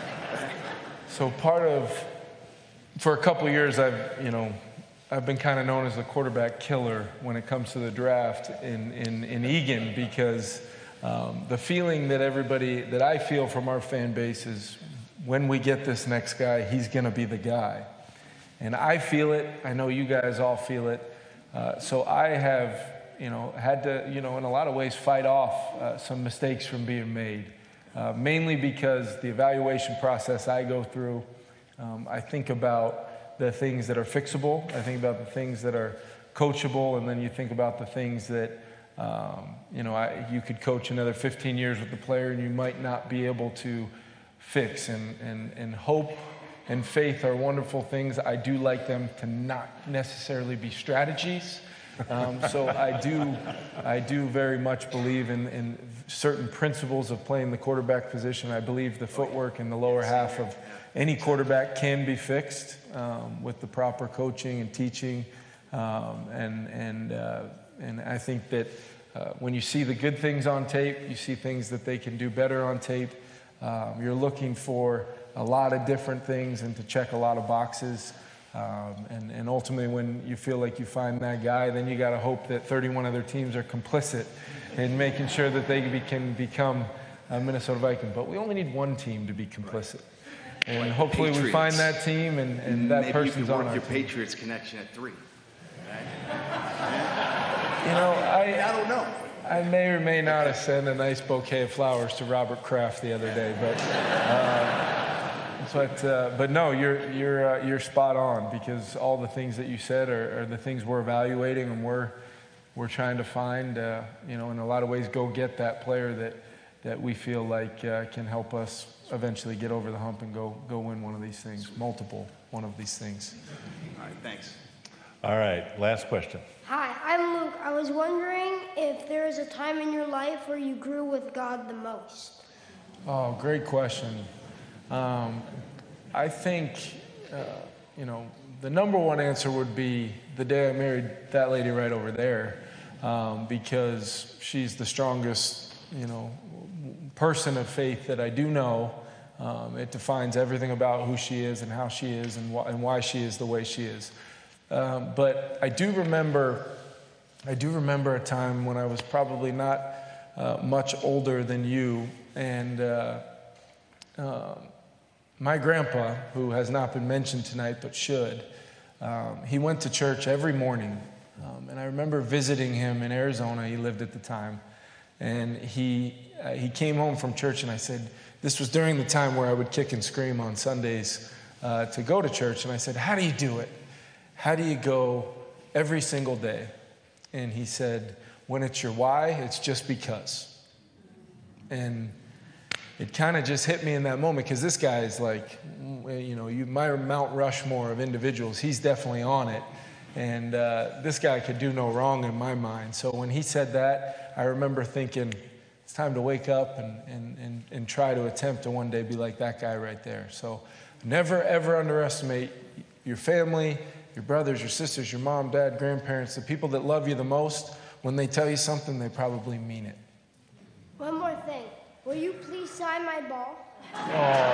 so part of, for a couple of years, I've, you know, I've been kind of known as the quarterback killer when it comes to the draft in, in, in Eagan, because um, the feeling that everybody, that I feel from our fan base is when we get this next guy, he's going to be the guy. And I feel it. I know you guys all feel it. Uh, so I have, you know, had to, you know, in a lot of ways fight off uh, some mistakes from being made, uh, mainly because the evaluation process I go through, um, I think about the things that are fixable, I think about the things that are coachable, and then you think about the things that, um, you know, I, you could coach another fifteen years with the player and you might not be able to fix, and, and, and hope and faith are wonderful things. I do like them to not necessarily be strategies. Um, so I do, I do very much believe in, in certain principles of playing the quarterback position. I believe the footwork in the lower half of any quarterback can be fixed um, with the proper coaching and teaching, um, and and uh, and I think that uh, when you see the good things on tape, you see things that they can do better on tape. Um, you're looking for a lot of different things and to check a lot of boxes. Um, and, and ultimately, when you feel like you find that guy, then you got to hope that thirty-one other teams are complicit in making sure that they be, can become a Minnesota Viking. But we only need one team to be complicit. And like hopefully we find that team, and, and that Maybe person's you could on work our your team. Patriots connection at three. You know, I, I don't know. I may or may not have sent a nice bouquet of flowers to Robert Kraft the other day, but uh, but uh, but no, you're you're uh, you're spot on, because all the things that you said are, are the things we're evaluating, and we're we're trying to find, uh, you know, in a lot of ways, go get that player that that we feel like uh, can help us eventually get over the hump and go go win one of these things, multiple one of these things. All right, thanks. All right, last question. Hi, I'm Luke. I was wondering if there is a time in your life where you grew with God the most. Oh, great question. Um, I think, uh, you know, the number one answer would be the day I married that lady right over there, um, because she's the strongest, you know, person of faith that I do know. Um, it defines everything about who she is and how she is and, wh- and why she is the way she is. Um, but I do remember, I do remember a time when I was probably not uh, much older than you, and uh, uh, my grandpa, who has not been mentioned tonight but should, um, he went to church every morning, um, and I remember visiting him in Arizona. He lived at the time, and he uh, he came home from church, and I said, this was during the time where I would kick and scream on Sundays uh, to go to church, and I said, how do you do it? How do you go every single day? And he said, when it's your why, it's just because. And it kind of just hit me in that moment, because this guy is like, you know, you, my Mount Rushmore of individuals, he's definitely on it. And uh, this guy could do no wrong in my mind. So when he said that, I remember thinking, it's time to wake up and, and, and, and try to attempt to one day be like that guy right there. So never, ever underestimate your family, your brothers, your sisters, your mom, dad, grandparents, the people that love you the most. When they tell you something, they probably mean it. One more thing. Will you please sign my ball? Oh.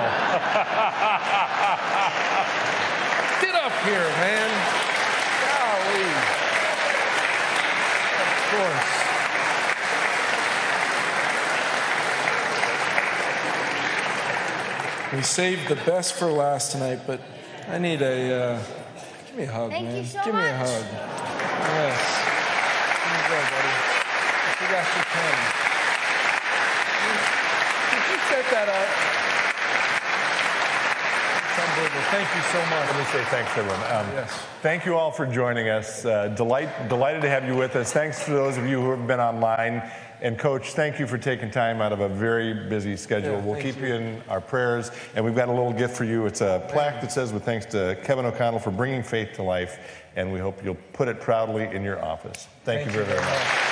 Get up here, man. Golly. Of course. We saved the best for last tonight, but I need a, uh, give me a hug, Thank man. you so give much. me a hug. Yes. Here you go, buddy. I forgot your pen. Did you set that up? It's unbelievable. Thank you so much. Let me say thanks, everyone. Um, Yes. Thank you all for joining us. Uh, delight, delighted to have you with us. Thanks to those of you who have been online. And Coach, thank you for taking time out of a very busy schedule. Yeah, we'll thank keep you. you. in our prayers. And we've got a little gift for you. It's a plaque that says, with thanks to Kevin O'Connell for bringing faith to life. And we hope you'll put it proudly in your office. Thank, Thank you very, you very very much. much.